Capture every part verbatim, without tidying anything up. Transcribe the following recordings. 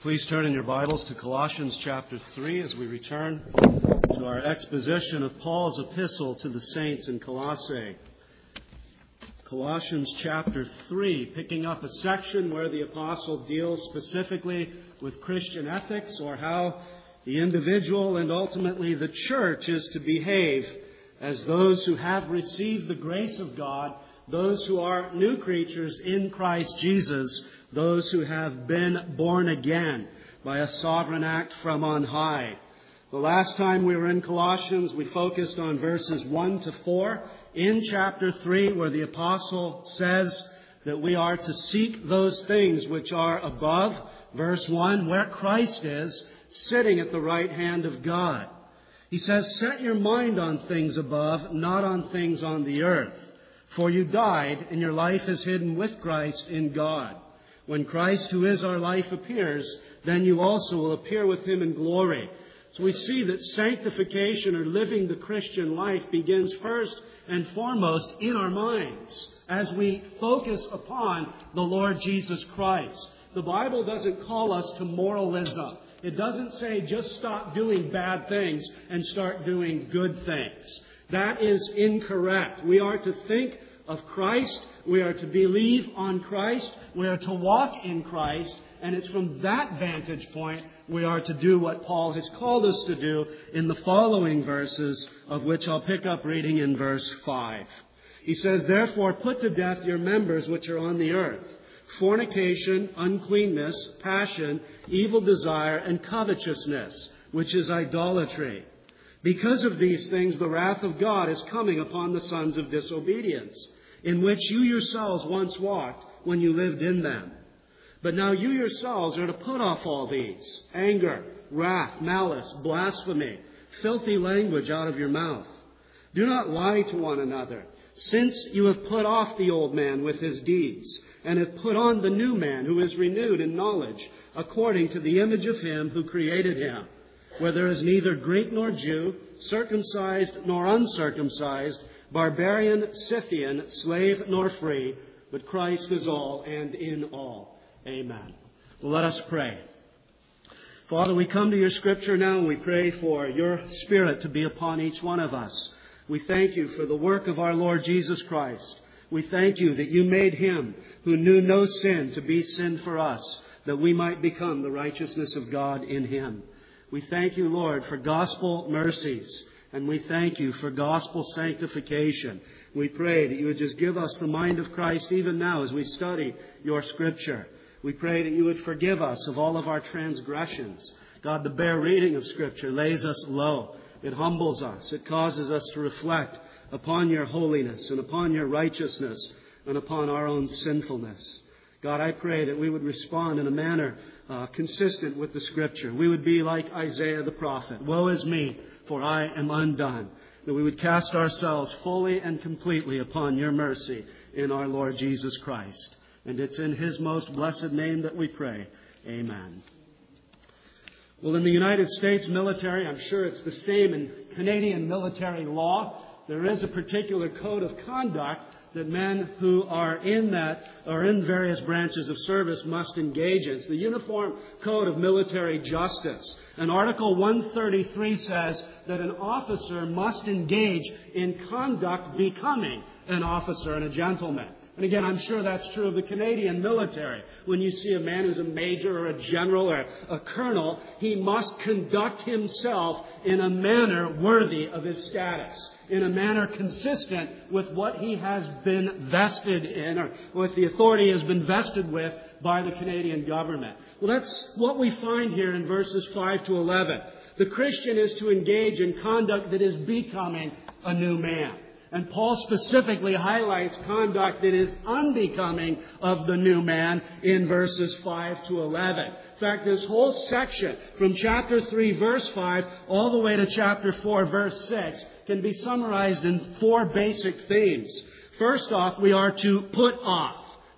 Please turn in your Bibles to Colossians chapter three as we return to our exposition of Paul's epistle to the saints in Colossae. Colossians chapter three, picking up a section where the apostle deals specifically with Christian ethics, or how the individual and ultimately the church is to behave as those who have received the grace of God, those who are new creatures in Christ Jesus, those who have been born again by a sovereign act from on high. The last time we were in Colossians, we focused on verses one to four in chapter three, where the apostle says that we are to seek those things which are above. Verse one, where Christ is, sitting at the right hand of God. He says, set your mind on things above, not on things on the earth. For you died, and your life is hidden with Christ in God. When Christ, who is our life, appears, then you also will appear with Him in glory. So we see that sanctification, or living the Christian life, begins first and foremost in our minds as we focus upon the Lord Jesus Christ. The Bible doesn't call us to moralism. It doesn't say just stop doing bad things and start doing good things. That is incorrect. We are to think of Christ. We are to believe on Christ. We are to walk in Christ. And it's from that vantage point we are to do what Paul has called us to do in the following verses, of which I'll pick up reading in verse five. He says, therefore put to death your members which are on the earth: fornication, uncleanness, passion, evil desire, and covetousness, which is idolatry. Because of these things, the wrath of God is coming upon the sons of disobedience, in which you yourselves once walked when you lived in them. But now you yourselves are to put off all these: anger, wrath, malice, blasphemy, filthy language out of your mouth. Do not lie to one another, since you have put off the old man with his deeds, and have put on the new man, who is renewed in knowledge, according to the image of Him who created him, where there is neither Greek nor Jew, circumcised nor uncircumcised, barbarian, Scythian, slave nor free, but Christ is all and in all. Amen. Well, let us pray. Father, we come to your Scripture now and we pray for your Spirit to be upon each one of us. We thank you for the work of our Lord Jesus Christ. We thank you that you made Him who knew no sin to be sin for us, that we might become the righteousness of God in Him. We thank you, Lord, for gospel mercies, and we thank you for gospel sanctification. We pray that you would just give us the mind of Christ even now as we study your Scripture. We pray that you would forgive us of all of our transgressions. God, the bare reading of Scripture lays us low. It humbles us. It causes us to reflect upon your holiness and upon your righteousness and upon our own sinfulness. God, I pray that we would respond in a manner uh, consistent with the Scripture. We would be like Isaiah the prophet. Woe is me, for I am undone. That we would cast ourselves fully and completely upon your mercy in our Lord Jesus Christ. And it's in His most blessed name that we pray. Amen. Well, in the United States military, I'm sure it's the same in Canadian military law, there is a particular code of conduct that men who are in that or in various branches of service must engage in. It's the Uniform Code of Military Justice. And Article one thirty-three says that an officer must engage in conduct becoming an officer and a gentleman. And again, I'm sure that's true of the Canadian military. When you see a man who's a major or a general or a colonel, he must conduct himself in a manner worthy of his status, in a manner consistent with what he has been vested in, or what the authority has been vested with by the Canadian government. Well, that's what we find here in verses five to eleven. The Christian is to engage in conduct that is becoming a new man. And Paul specifically highlights conduct that is unbecoming of the new man in verses five to eleven. In fact, this whole section from chapter three, verse five, all the way to chapter four, verse six, can be summarized in four basic themes. First off, we are to put off.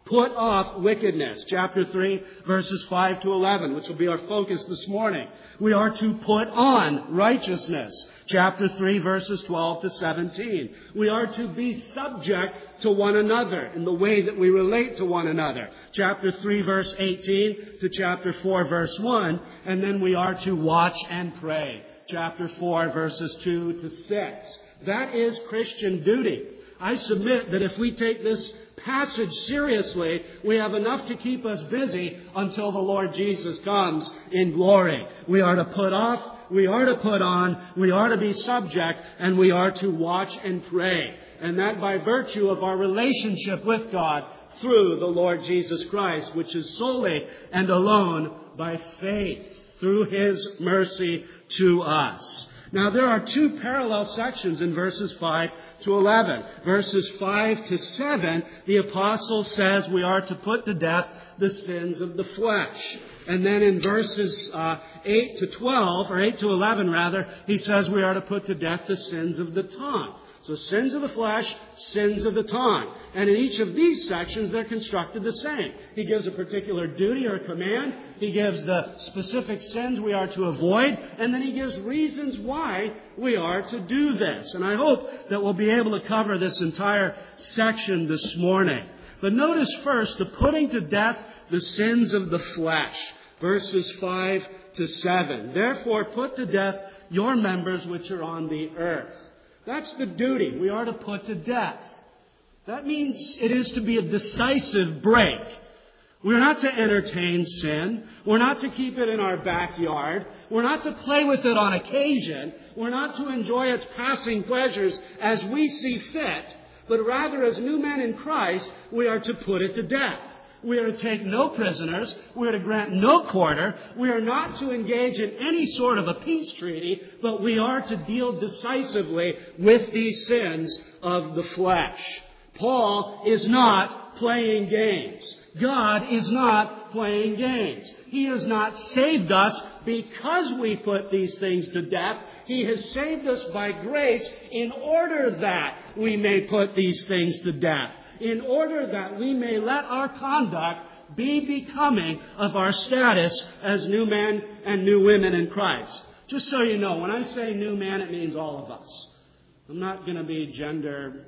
Put off wickedness. Chapter three, verses five to eleven, which will be our focus this morning. We are to put on righteousness. Chapter three, verses twelve to seventeen. We are to be subject to one another in the way that we relate to one another. Chapter three, verse eighteen to chapter four, verse one. And then we are to watch and pray. Chapter four, verses two to six. That is Christian duty. I submit that if we take this passage seriously, we have enough to keep us busy until the Lord Jesus comes in glory. We are to put off, we are to put on, we are to be subject, and we are to watch and pray. And that by virtue of our relationship with God through the Lord Jesus Christ, which is solely and alone by faith through His mercy to us. Now, there are two parallel sections in verses five to eleven. Verses five to seven, the apostle says we are to put to death the sins of the flesh. And then in verses uh, eight to twelve, or eight to eleven rather, he says we are to put to death the sins of the tongue. So sins of the flesh, sins of the tongue. And in each of these sections, they're constructed the same. He gives a particular duty or command. He gives the specific sins we are to avoid. And then he gives reasons why we are to do this. And I hope that we'll be able to cover this entire section this morning. But notice first the putting to death the sins of the flesh. Verses five to seven. Therefore, put to death your members which are on the earth. That's the duty we are to put to death. That means it is to be a decisive break. We're not to entertain sin. We're not to keep it in our backyard. We're not to play with it on occasion. We're not to enjoy its passing pleasures as we see fit. But rather, as new men in Christ, we are to put it to death. We are to take no prisoners. We are to grant no quarter. We are not to engage in any sort of a peace treaty, but we are to deal decisively with these sins of the flesh. Paul is not playing games. God is not playing games. He has not saved us because we put these things to death. He has saved us by grace in order that we may put these things to death. In order that we may let our conduct be becoming of our status as new men and new women in Christ. Just so you know, when I say new man, it means all of us. I'm not going to be gender,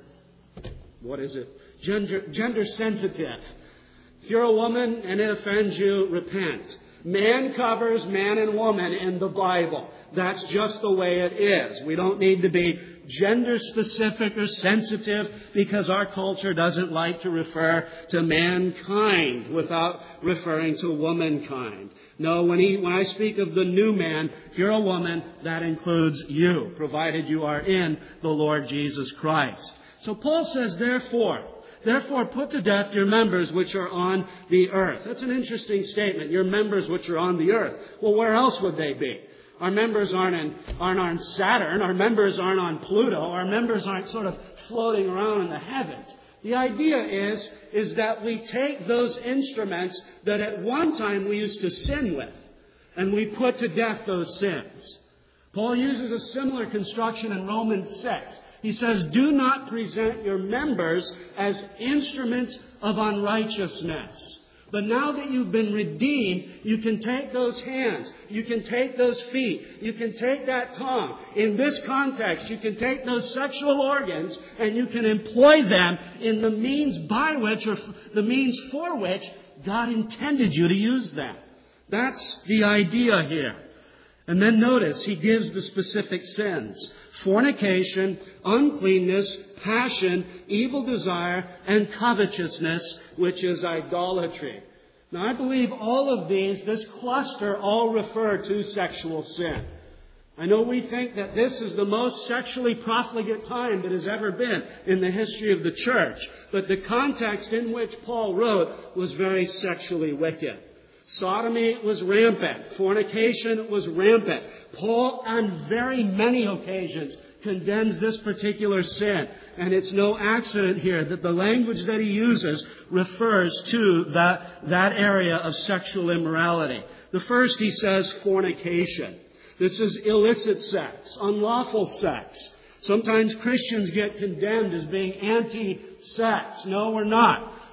what is it? Gender, gender sensitive. If you're a woman and it offends you, repent. Man covers man and woman in the Bible. That's just the way it is. We don't need to be gender specific or sensitive because our culture doesn't like to refer to mankind without referring to womankind. No, when, he, when I speak of the new man, if you're a woman, that includes you, provided you are in the Lord Jesus Christ. So Paul says, therefore, Therefore, put to death your members which are on the earth. That's an interesting statement. Your members which are on the earth. Well, where else would they be? Our members aren't, in, aren't on Saturn. Our members aren't on Pluto. Our members aren't sort of floating around in the heavens. The idea is, is that we take those instruments that at one time we used to sin with, and we put to death those sins. Paul uses a similar construction in Romans six. He says, do not present your members as instruments of unrighteousness. But now that you've been redeemed, you can take those hands, you can take those feet, you can take that tongue. In this context, you can take those sexual organs and you can employ them in the means by which, or the means for which, God intended you to use them. That's the idea here. And then notice, he gives the specific sins. Fornication, uncleanness, passion, evil desire, and covetousness, which is idolatry. Now, I believe all of these, this cluster, all refer to sexual sin. I know we think that this is the most sexually profligate time that has ever been in the history of the church. But the context in which Paul wrote was very sexually wicked. Sodomy was rampant. Fornication was rampant. Paul, on very many occasions, condemns this particular sin. And it's no accident here that the language that he uses refers to that, that area of sexual immorality. The first, he says, fornication. This is illicit sex, unlawful sex. Sometimes Christians get condemned as being anti-sex. No, we're not.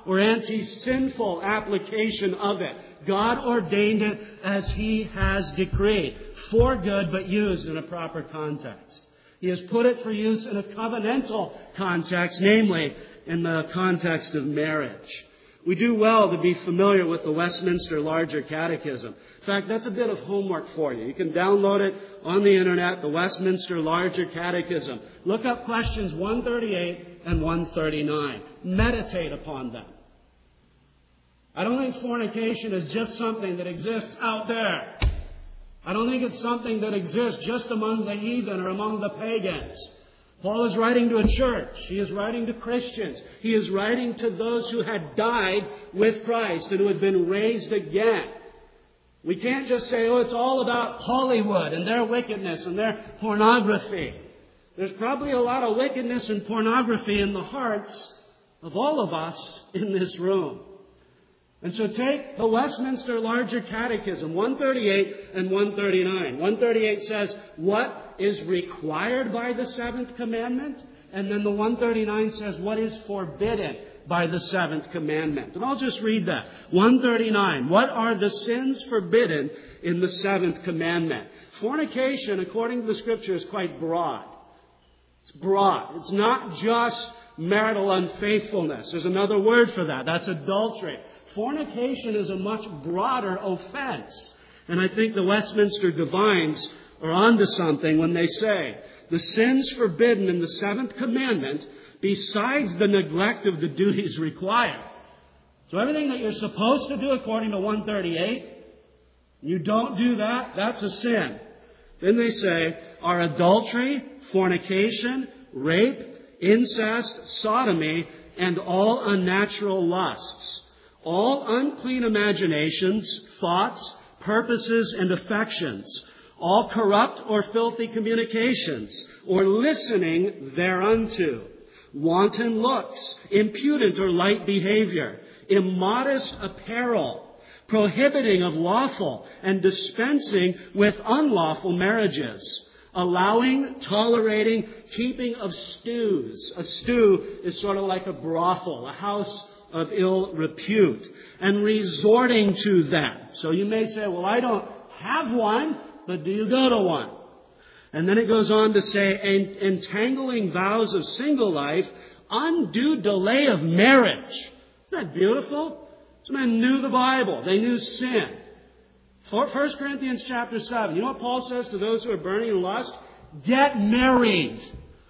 or anti-sinful application of it. God ordained it as He has decreed, for good but used in a proper context. He has put it for use in a covenantal context, namely in the context of marriage. We do well to be familiar with the Westminster Larger Catechism. In fact, that's a bit of homework for you. You can download it on the internet, the Westminster Larger Catechism. Look up questions one thirty-eight and one thirty-nine. Meditate upon them. I don't think fornication is just something that exists out there. I don't think it's something that exists just among the heathen or among the pagans. Paul is writing to a church. He is writing to Christians. He is writing to those who had died with Christ and who had been raised again. We can't just say, oh, it's all about Hollywood and their wickedness and their pornography. There's probably a lot of wickedness and pornography in the hearts of all of us in this room. And so take the Westminster Larger Catechism, one thirty-eight and one thirty-nine. one thirty-eight says, what is required by the seventh commandment? And then the one thirty-nine says, what is forbidden by the seventh commandment? And I'll just read that. one thirty-nine, what are the sins forbidden in the seventh commandment? Fornication, according to the Scripture, is quite broad. It's broad. It's not just marital unfaithfulness. There's another word for that. That's adultery. Fornication is a much broader offense. And I think the Westminster divines are onto something when they say the sins forbidden in the seventh commandment, besides the neglect of the duties required. So everything that you're supposed to do according to one thirty-eight, you don't do that, that's a sin. Then they say, are adultery, fornication, rape, incest, sodomy, and all unnatural lusts, all unclean imaginations, thoughts, purposes, and affections, all corrupt or filthy communications, or listening thereunto, wanton looks, impudent or light behavior, immodest apparel, prohibiting of lawful and dispensing with unlawful marriages, allowing, tolerating, keeping of stews. A stew is sort of like a brothel, a house of ill repute, and resorting to them. So you may say, well, I don't have one, but do you go to one? And then it goes on to say, entangling vows of single life, undue delay of marriage. Isn't that beautiful? Some men knew the Bible. They knew sin. First Corinthians chapter seven. You know what Paul says to those who are burning in lust? Get married.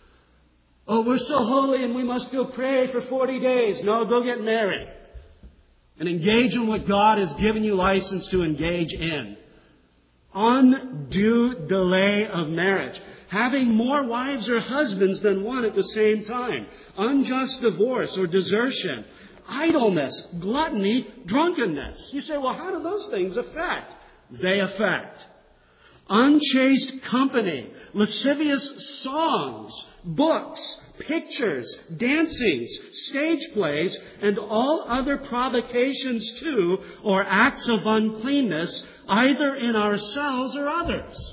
Oh, we're so holy and we must go pray for forty days. No, go get married. And engage in what God has given you license to engage in. Undue delay of marriage. Having more wives or husbands than one at the same time. Unjust divorce or desertion. Idleness, gluttony, drunkenness. You say, well, how do those things affect? They affect. Unchaste company, lascivious songs, books, pictures, dancings, stage plays, and all other provocations to or acts of uncleanness, either in ourselves or others.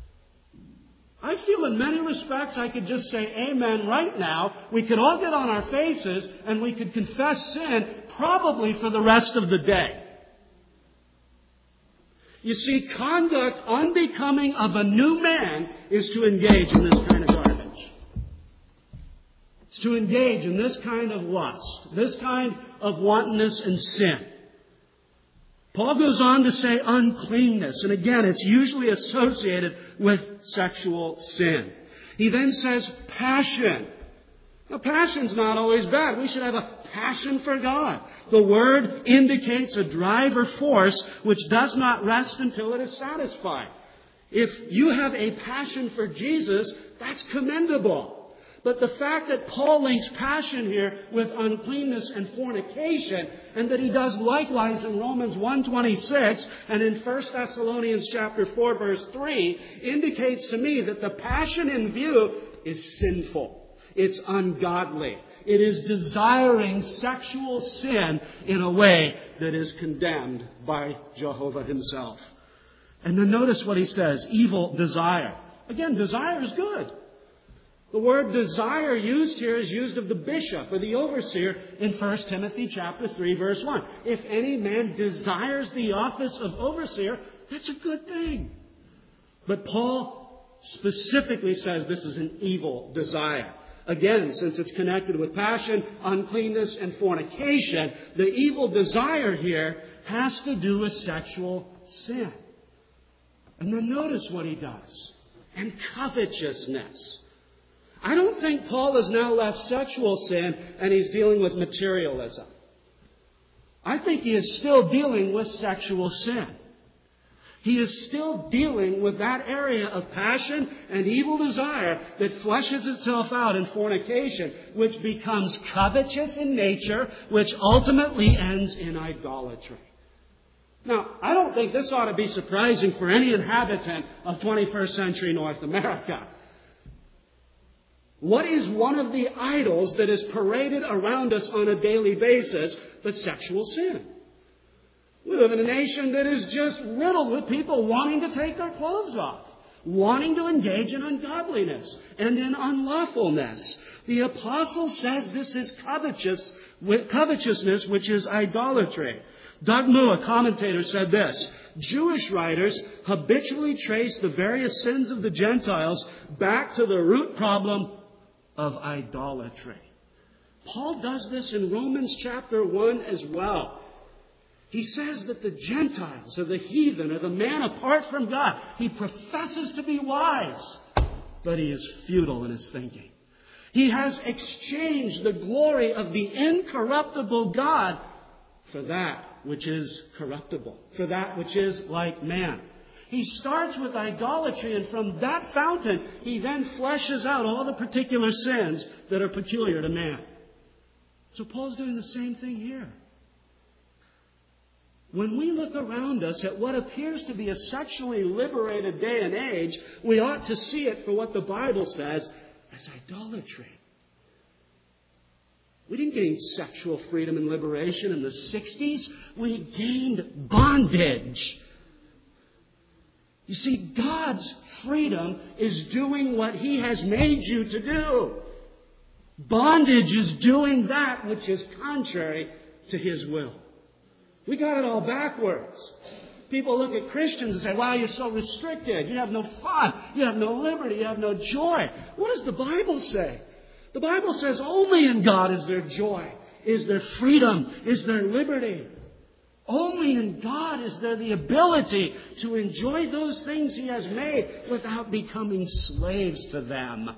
I feel in many respects I could just say amen right now. We could all get on our faces and we could confess sin probably for the rest of the day. You see, conduct unbecoming of a new man is to engage in this kind of garbage. It's to engage in this kind of lust, this kind of wantonness and sin. Paul goes on to say uncleanness, and again, it's usually associated with sexual sin. He then says passion. Now, passion's not always bad. We should have a passion for God. The word indicates a drive or force which does not rest until it is satisfied. If you have a passion for Jesus, that's commendable. But the fact that Paul links passion here with uncleanness and fornication, and that he does likewise in Romans one twenty-six and in First Thessalonians chapter four verse three, indicates to me that the passion in view is sinful. It's ungodly. It is desiring sexual sin in a way that is condemned by Jehovah himself. And then notice what he says, evil desire. Again, desire is good. The word desire used here is used of the bishop or the overseer in First Timothy chapter three, verse one. If any man desires the office of overseer, that's a good thing. But Paul specifically says this is an evil desire. Again, since it's connected with passion, uncleanness, and fornication, the evil desire here has to do with sexual sin. And then notice what he does. And covetousness. I don't think Paul has now left sexual sin and he's dealing with materialism. I think he is still dealing with sexual sin. He is still dealing with that area of passion and evil desire that fleshes itself out in fornication, which becomes covetous in nature, which ultimately ends in idolatry. Now, I don't think this ought to be surprising for any inhabitant of twenty-first century North America. What is one of the idols that is paraded around us on a daily basis but sexual sin? We live in a nation that is just riddled with people wanting to take their clothes off, wanting to engage in ungodliness and in unlawfulness. The apostle says this is covetous, covetousness, which is idolatry. Doug Moo, a commentator, said this: Jewish writers habitually trace the various sins of the Gentiles back to the root problem of idolatry. Paul does this in Romans chapter one as well. He says that the Gentiles, or the heathen, or the man apart from God, he professes to be wise, but he is futile in his thinking. He has exchanged the glory of the incorruptible God for that which is corruptible, for that which is like man. He starts with idolatry, and from that fountain, he then fleshes out all the particular sins that are peculiar to man. So Paul's doing the same thing here. When we look around us at what appears to be a sexually liberated day and age, we ought to see it for what the Bible says as idolatry. We didn't gain sexual freedom and liberation in the sixties. We gained bondage. You see, God's freedom is doing what He has made you to do. Bondage is doing that which is contrary to His will. We got it all backwards. People look at Christians and say, wow, you're so restricted. You have no fun. You have no liberty. You have no joy. What does the Bible say? The Bible says only in God is there joy, is there freedom, is there liberty. Only in God is there the ability to enjoy those things He has made without becoming slaves to them.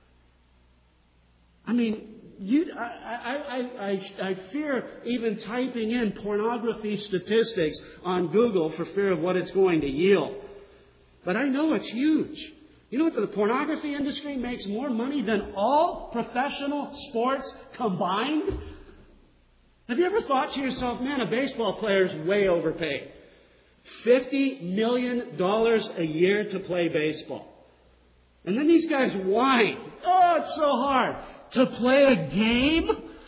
I mean, you, I, I, I, I fear even typing in pornography statistics on Google for fear of what it's going to yield. But I know it's huge. You know what? The pornography industry makes more money than all professional sports combined. Have you ever thought to yourself, man, a baseball player is way overpaid. fifty million dollars a year to play baseball. And then these guys whine. Oh, it's so hard. To play a game?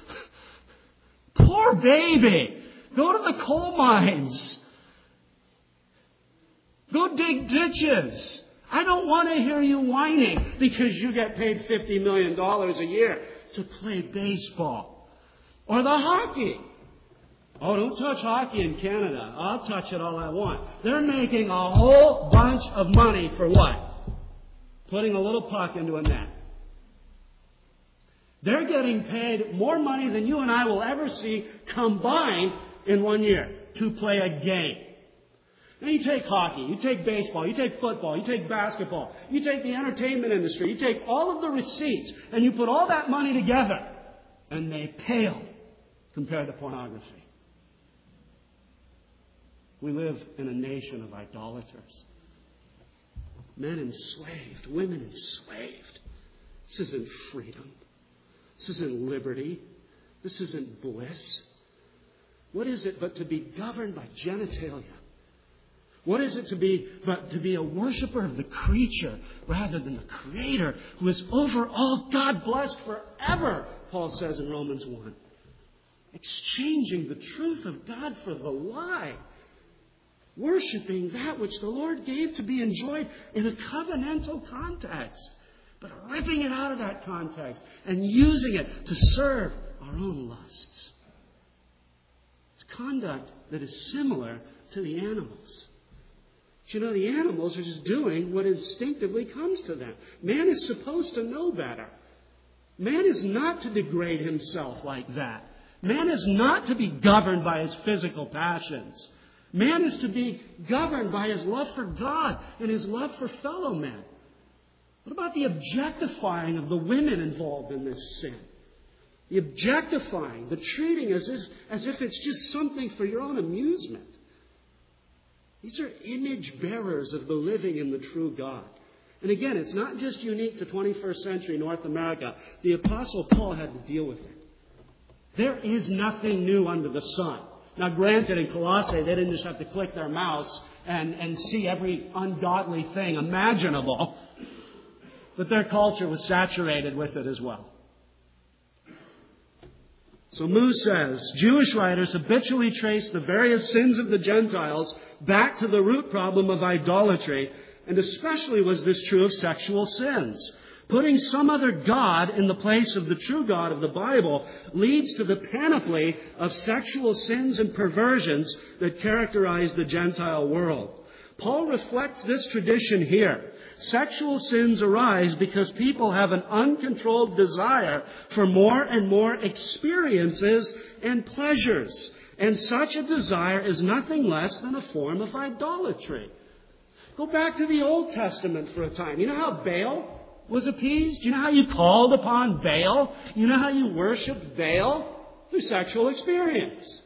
Poor baby. Go to the coal mines. Go dig ditches. I don't want to hear you whining because you get paid fifty million dollars a year to play baseball. Or the hockey. Oh, don't touch hockey in Canada. I'll touch it all I want. They're making a whole bunch of money for what? Putting a little puck into a net. They're getting paid more money than you and I will ever see combined in one year to play a game. Now you take hockey, you take baseball, you take football, you take basketball, you take the entertainment industry, you take all of the receipts, and you put all that money together, and they pale compared to pornography. We live in a nation of idolaters. Men enslaved, women enslaved. This isn't freedom. This isn't liberty. This isn't bliss. What is it but to be governed by genitalia? What is it to be but to be a worshiper of the creature rather than the Creator who is over all, God blessed forever, Paul says in Romans one. Exchanging the truth of God for the lie. Worshipping that which the Lord gave to be enjoyed in a covenantal context. but ripping it out of that context and using it to serve our own lusts. It's conduct that is similar to the animals. But you know, the animals are just doing what instinctively comes to them. Man is supposed to know better. Man is not to degrade himself like that. Man is not to be governed by his physical passions. Man is to be governed by his love for God and his love for fellow men. What about the objectifying of the women involved in this sin? The objectifying, the treating as if, as if it's just something for your own amusement. These are image bearers of the living and the true God. And again, it's not just unique to twenty-first century North America. The Apostle Paul had to deal with it. There is nothing new under the sun. Now, granted, in Colossae, they didn't just have to click their mouse and, and see every ungodly thing imaginable. But their culture was saturated with it as well. So Moose says, Jewish writers habitually trace the various sins of the Gentiles back to the root problem of idolatry, and especially was this true of sexual sins. Putting some other God in the place of the true God of the Bible leads to the panoply of sexual sins and perversions that characterize the Gentile world. Paul reflects this tradition here. Sexual sins arise because people have an uncontrolled desire for more and more experiences and pleasures. And such a desire is nothing less than a form of idolatry. Go back to the Old Testament for a time. You know how Baal was appeased? You know how you called upon Baal? You know how you worshiped Baal? Through sexual experience.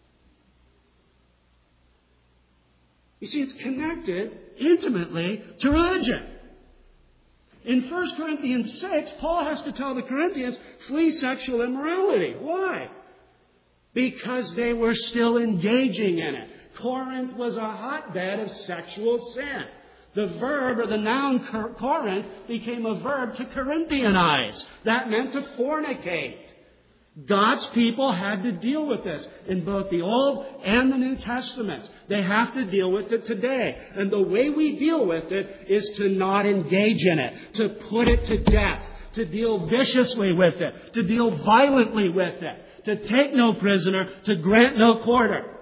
You see, it's connected intimately to religion. In First Corinthians six, Paul has to tell the Corinthians, flee sexual immorality. Why? Because they were still engaging in it. Corinth was a hotbed of sexual sin. The verb or the noun Corinth became a verb to Corinthianize. That meant to fornicate. God's people had to deal with this in both the Old and the New Testaments. They have to deal with it today. And the way we deal with it is to not engage in it, to put it to death, to deal viciously with it, to deal violently with it, to take no prisoner, to grant no quarter.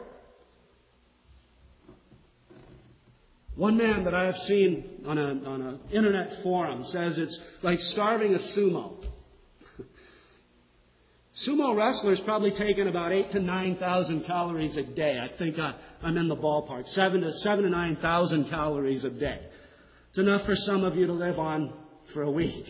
One man that I have seen on a on an internet forum says it's like starving a sumo. Sumo wrestlers probably taking about eight to nine thousand calories a day. I think I, I'm in the ballpark. Seven to seven to nine thousand calories a day. It's enough for some of you to live on for a week.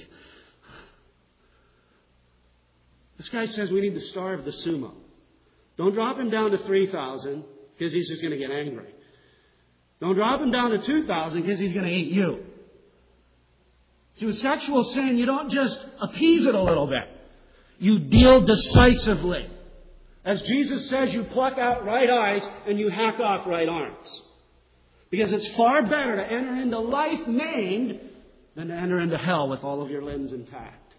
This guy says we need to starve the sumo. Don't drop him down to three thousand because he's just going to get angry. Don't drop him down to two thousand because he's going to eat you. See, with sexual sin, you don't just appease it a little bit. You deal decisively. As Jesus says, you pluck out right eyes and you hack off right arms. Because it's far better to enter into life maimed than to enter into hell with all of your limbs intact.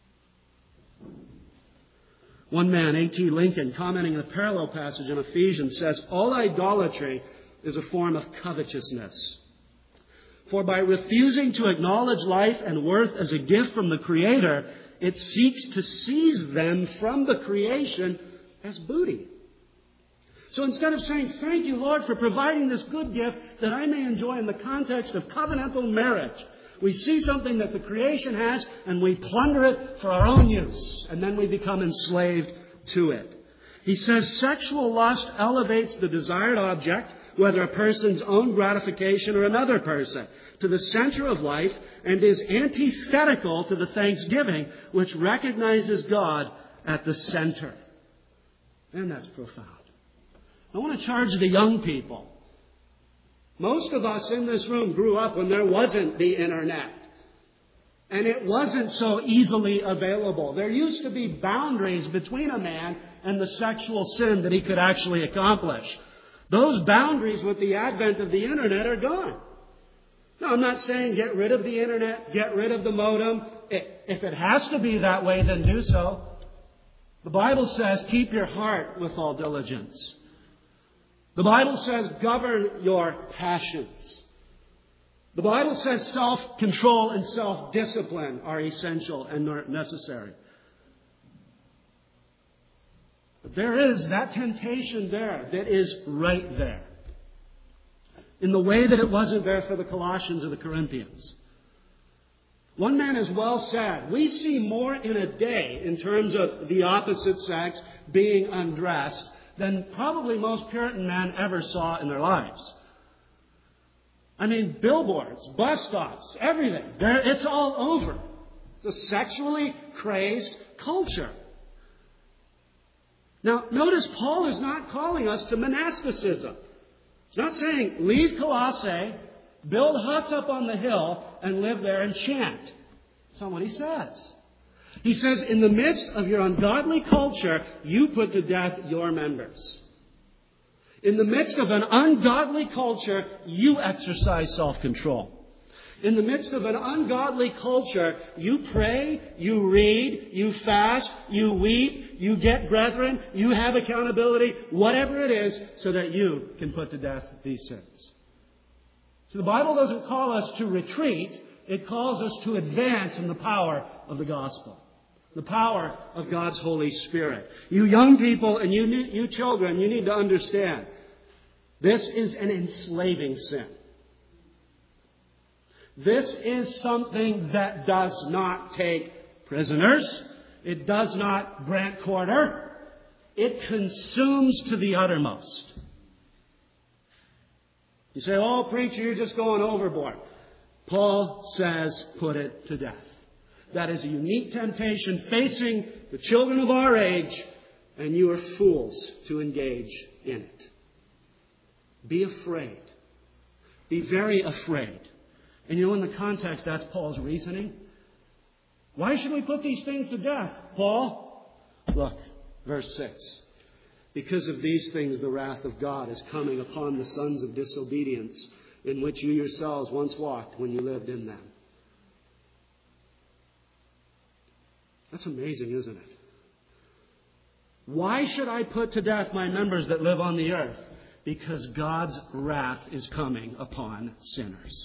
One man, A T Lincoln, commenting on a parallel passage in Ephesians, says, all idolatry is a form of covetousness. For by refusing to acknowledge life and worth as a gift from the Creator, it seeks to seize them from the creation as booty. So instead of saying, thank you, Lord, for providing this good gift that I may enjoy in the context of covenantal marriage, we see something that the creation has and we plunder it for our own use. And then we become enslaved to it. He says sexual lust elevates the desired object, whether a person's own gratification or another person, to the center of life and is antithetical to the thanksgiving which recognizes God at the center. And that's profound. I want to charge the young people. Most of us in this room grew up when there wasn't the internet. And it wasn't so easily available. There used to be boundaries between a man and the sexual sin that he could actually accomplish. Those boundaries with the advent of the internet are gone. No, I'm not saying get rid of the internet, get rid of the modem. If it has to be that way, then do so. The Bible says keep your heart with all diligence. The Bible says govern your passions. The Bible says self-control and self-discipline are essential and necessary. But there is that temptation there that is right there, in the way that it wasn't there for the Colossians or the Corinthians. One man has well said, we see more in a day in terms of the opposite sex being undressed than probably most Puritan men ever saw in their lives. I mean, billboards, bus stops, everything. There, it's all over. It's a sexually crazed culture. Now, notice Paul is not calling us to monasticism. He's not saying, leave Colossae, build huts up on the hill, and live there and chant. That's not what he says. He says, in the midst of your ungodly culture, you put to death your members. In the midst of an ungodly culture, you exercise self-control. In the midst of an ungodly culture, you pray, you read, you fast, you weep, you get brethren, you have accountability, whatever it is, so that you can put to death these sins. So the Bible doesn't call us to retreat. It calls us to advance in the power of the gospel. The power of God's Holy Spirit. You young people and you, you children, you need to understand, this is an enslaving sin. This is something that does not take prisoners. It does not grant quarter. It consumes to the uttermost. You say, oh, preacher, you're just going overboard. Paul says, put it to death. That is a unique temptation facing the children of our age, and you are fools to engage in it. Be afraid. Be very afraid. And you know, in the context, that's Paul's reasoning. Why should we put these things to death, Paul? Look, verse six. Because of these things, the wrath of God is coming upon the sons of disobedience, in which you yourselves once walked when you lived in them. That's amazing, isn't it? Why should I put to death my members that live on the earth? Because God's wrath is coming upon sinners.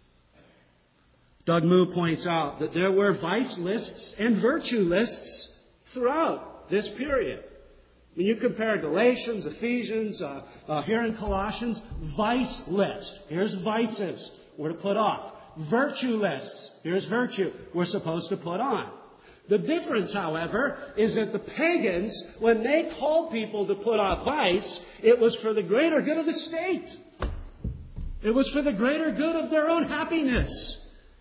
Doug Moo points out that there were vice lists and virtue lists throughout this period. When you compare Galatians, Ephesians, uh, uh, here in Colossians, vice list. Here's vices we're to put off. Virtue lists. Here's virtue we're supposed to put on. The difference, however, is that the pagans, when they called people to put off vice, it was for the greater good of the state. It was for the greater good of their own happiness.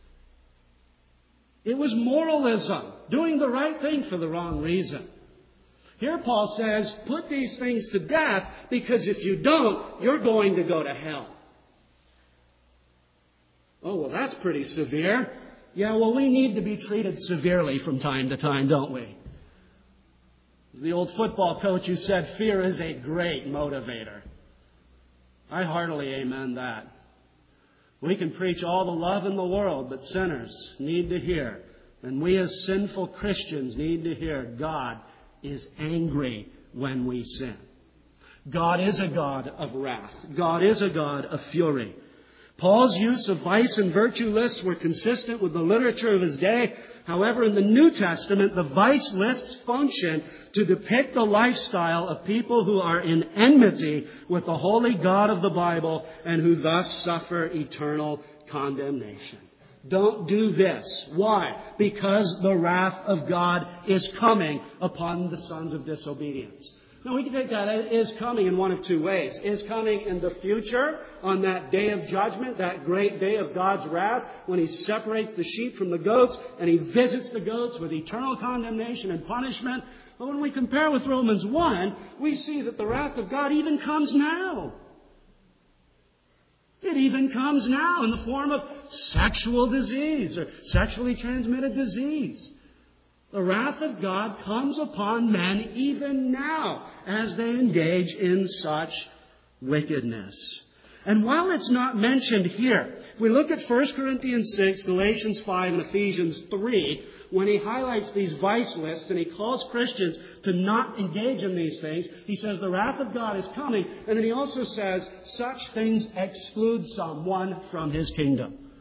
It was moralism, doing the right thing for the wrong reason. Here Paul says, put these things to death, because if you don't, you're going to go to hell. Oh, well, that's pretty severe. Yeah, well, we need to be treated severely from time to time, don't we? The old football coach who said, fear is a great motivator. I heartily amen that. We can preach all the love in the world that sinners need to hear. And we as sinful Christians need to hear God is angry when we sin. God is a God of wrath. God is a God of fury. Paul's use of vice and virtue lists were consistent with the literature of his day. However, in the New Testament, the vice lists function to depict the lifestyle of people who are in enmity with the holy God of the Bible and who thus suffer eternal condemnation. Don't do this. Why? Because the wrath of God is coming upon the sons of disobedience. Now, we can take that as is coming in one of two ways. Is coming in the future on that day of judgment, that great day of God's wrath, when He separates the sheep from the goats and He visits the goats with eternal condemnation and punishment. But when we compare with Romans one, we see that the wrath of God even comes now. It even comes now in the form of sexual disease or sexually transmitted disease. The wrath of God comes upon men even now as they engage in such wickedness. And while it's not mentioned here, if we look at First Corinthians six, Galatians five, and Ephesians three, when he highlights these vice lists and he calls Christians to not engage in these things, he says the wrath of God is coming. And then he also says such things exclude someone from His kingdom.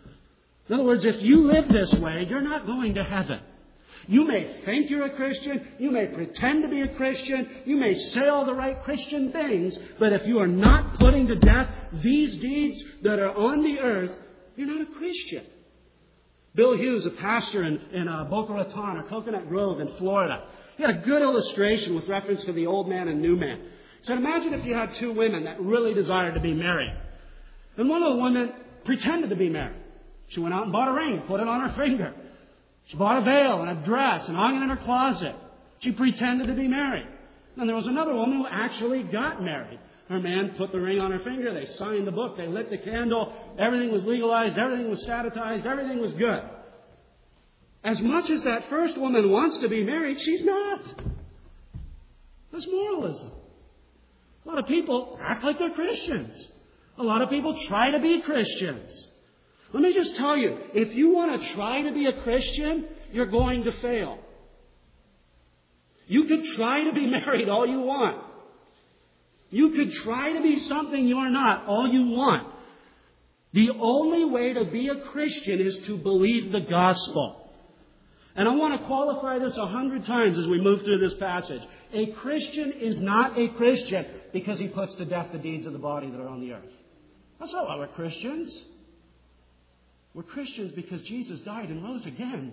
In other words, if you live this way, you're not going to heaven. You may think you're a Christian, you may pretend to be a Christian, you may say all the right Christian things, but if you are not putting to death these deeds that are on the earth, you're not a Christian. Bill Hughes, a pastor in, in uh, Boca Raton or Coconut Grove in Florida, he had a good illustration with reference to the old man and new man. He said, imagine if you had two women that really desired to be married. And one of the women pretended to be married. She went out and bought a ring, put it on her finger. She bought a veil and a dress and hung it in her closet. She pretended to be married. And there was another woman who actually got married. Her man put the ring on her finger. They signed the book. They lit the candle. Everything was legalized. Everything was statutized. Everything was good. As much as that first woman wants to be married, she's not. That's moralism. A lot of people act like they're Christians. A lot of people try to be Christians. Let me just tell you, if you want to try to be a Christian, you're going to fail. You could try to be married all you want. You could try to be something you're not all you want. The only way to be a Christian is to believe the gospel. And I want to qualify this a hundred times as we move through this passage. A Christian is not a Christian because he puts to death the deeds of the body that are on the earth. That's not why we're Christians. We're Christians because Jesus died and rose again.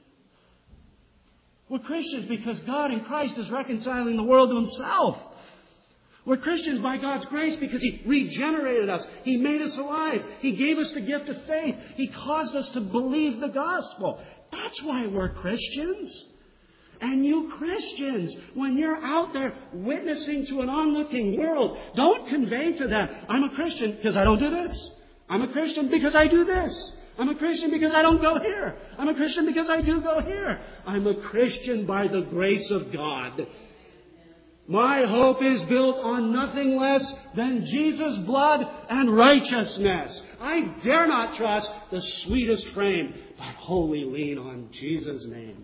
We're Christians because God in Christ is reconciling the world to Himself. We're Christians by God's grace because He regenerated us. He made us alive. He gave us the gift of faith. He caused us to believe the gospel. That's why we're Christians. And you Christians, when you're out there witnessing to an onlooking world, don't convey to them, I'm a Christian because I don't do this. I'm a Christian because I do this. I'm a Christian because I don't go here. I'm a Christian because I do go here. I'm a Christian by the grace of God. My hope is built on nothing less than Jesus' blood and righteousness. I dare not trust the sweetest frame, but wholly lean on Jesus' name.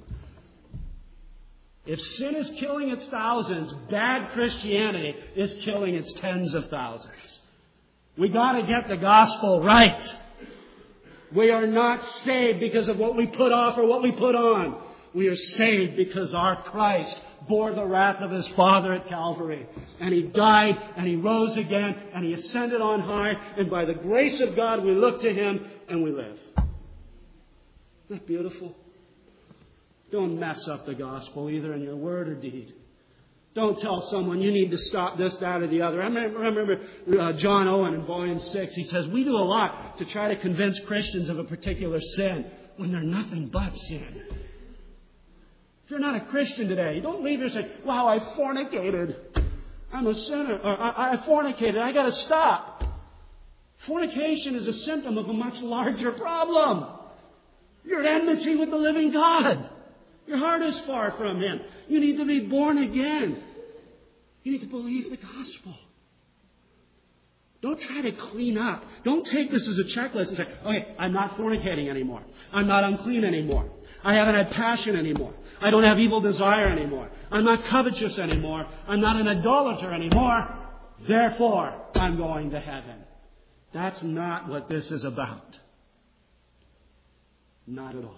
If sin is killing its thousands, bad Christianity is killing its tens of thousands. We got to get the gospel right. We are not saved because of what we put off or what we put on. We are saved because our Christ bore the wrath of His Father at Calvary. And He died and He rose again and He ascended on high. And by the grace of God we look to Him and we live. Isn't that beautiful? Don't mess up the gospel either in your word or deed. Don't tell someone you need to stop this, that, or the other. I remember, I remember uh, John Owen in Volume six. He says, we do a lot to try to convince Christians of a particular sin when they're nothing but sin. If you're not a Christian today, you don't leave here saying, wow, I fornicated. I'm a sinner. Or I, I fornicated. I got to stop. Fornication is a symptom of a much larger problem. You're at enmity with the living God. Your heart is far from Him. You need to be born again. You need to believe the gospel. Don't try to clean up. Don't take this as a checklist and say, okay, I'm not fornicating anymore. I'm not unclean anymore. I haven't had passion anymore. I don't have evil desire anymore. I'm not covetous anymore. I'm not an idolater anymore. Therefore, I'm going to heaven. That's not what this is about. Not at all.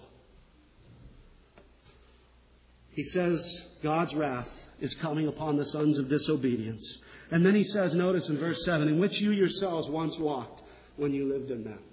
He says God's wrath is coming upon the sons of disobedience. And then he says, notice in verse seven, in which you yourselves once walked when you lived in them.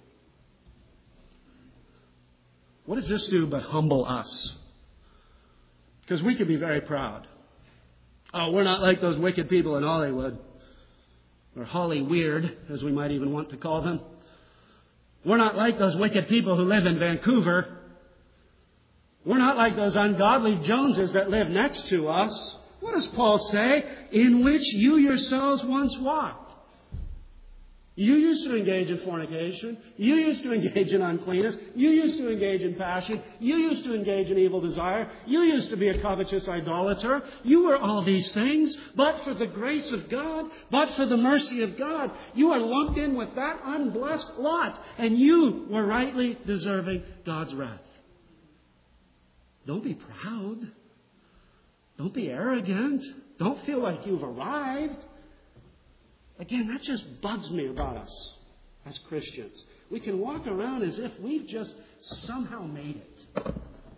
What does this do but humble us? Because we could be very proud. Oh, we're not like those wicked people in Hollywood. Or Holly Weird, as we might even want to call them. We're not like those wicked people who live in Vancouver. We're not like those ungodly Joneses that live next to us. What does Paul say? In which you yourselves once walked. You used to engage in fornication. You used to engage in uncleanness. You used to engage in passion. You used to engage in evil desire. You used to be a covetous idolater. You were all these things. But for the grace of God, but for the mercy of God, you are lumped in with that unblessed lot. And you were rightly deserving God's wrath. Don't be proud. Don't be arrogant. Don't feel like you've arrived. Again, that just bugs me about us. as Christians. We can walk around as if we've just somehow made it.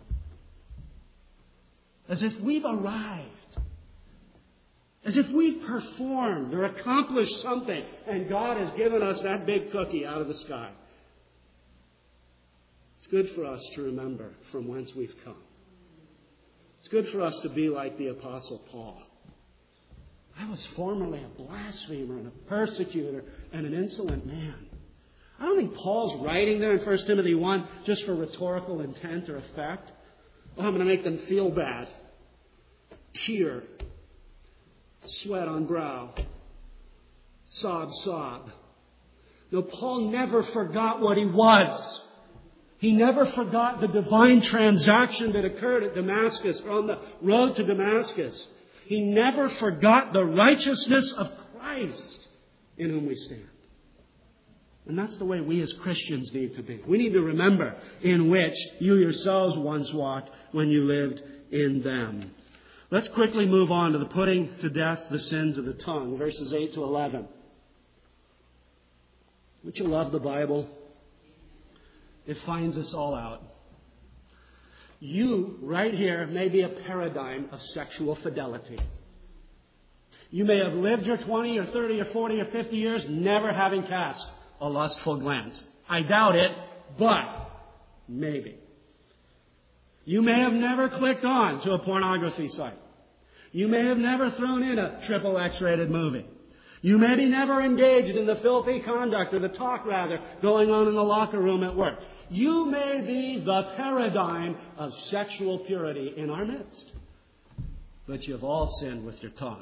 As if we've arrived. As if we've performed or accomplished something and God has given us that big cookie out of the sky. It's good for us to remember from whence we've come. It's good for us to be like the Apostle Paul. I was formerly a blasphemer and a persecutor and an insolent man. I don't think Paul's writing there in First Timothy one just for rhetorical intent or effect. Oh, I'm going to make them feel bad. Tear. Sweat on brow. Sob, sob. No, Paul never forgot what he was. He never forgot the divine transaction that occurred at Damascus, or on the road to Damascus. He never forgot the righteousness of Christ in whom we stand. And that's the way we as Christians need to be. We need to remember in which you yourselves once walked when you lived in them. Let's quickly move on to the putting to death the sins of the tongue, verses eight to eleven. Don't you love the Bible? It finds us all out. You, right here, may be a paradigm of sexual fidelity. You may have lived your twenty or thirty or forty or fifty years never having cast a lustful glance. I doubt it, but maybe. You may have never clicked on to a pornography site. You may have never thrown in a triple X-rated movie. You may be never engaged in the filthy conduct, or the talk rather, going on in the locker room at work. You may be the paradigm of sexual purity in our midst. But you've all sinned with your tongue.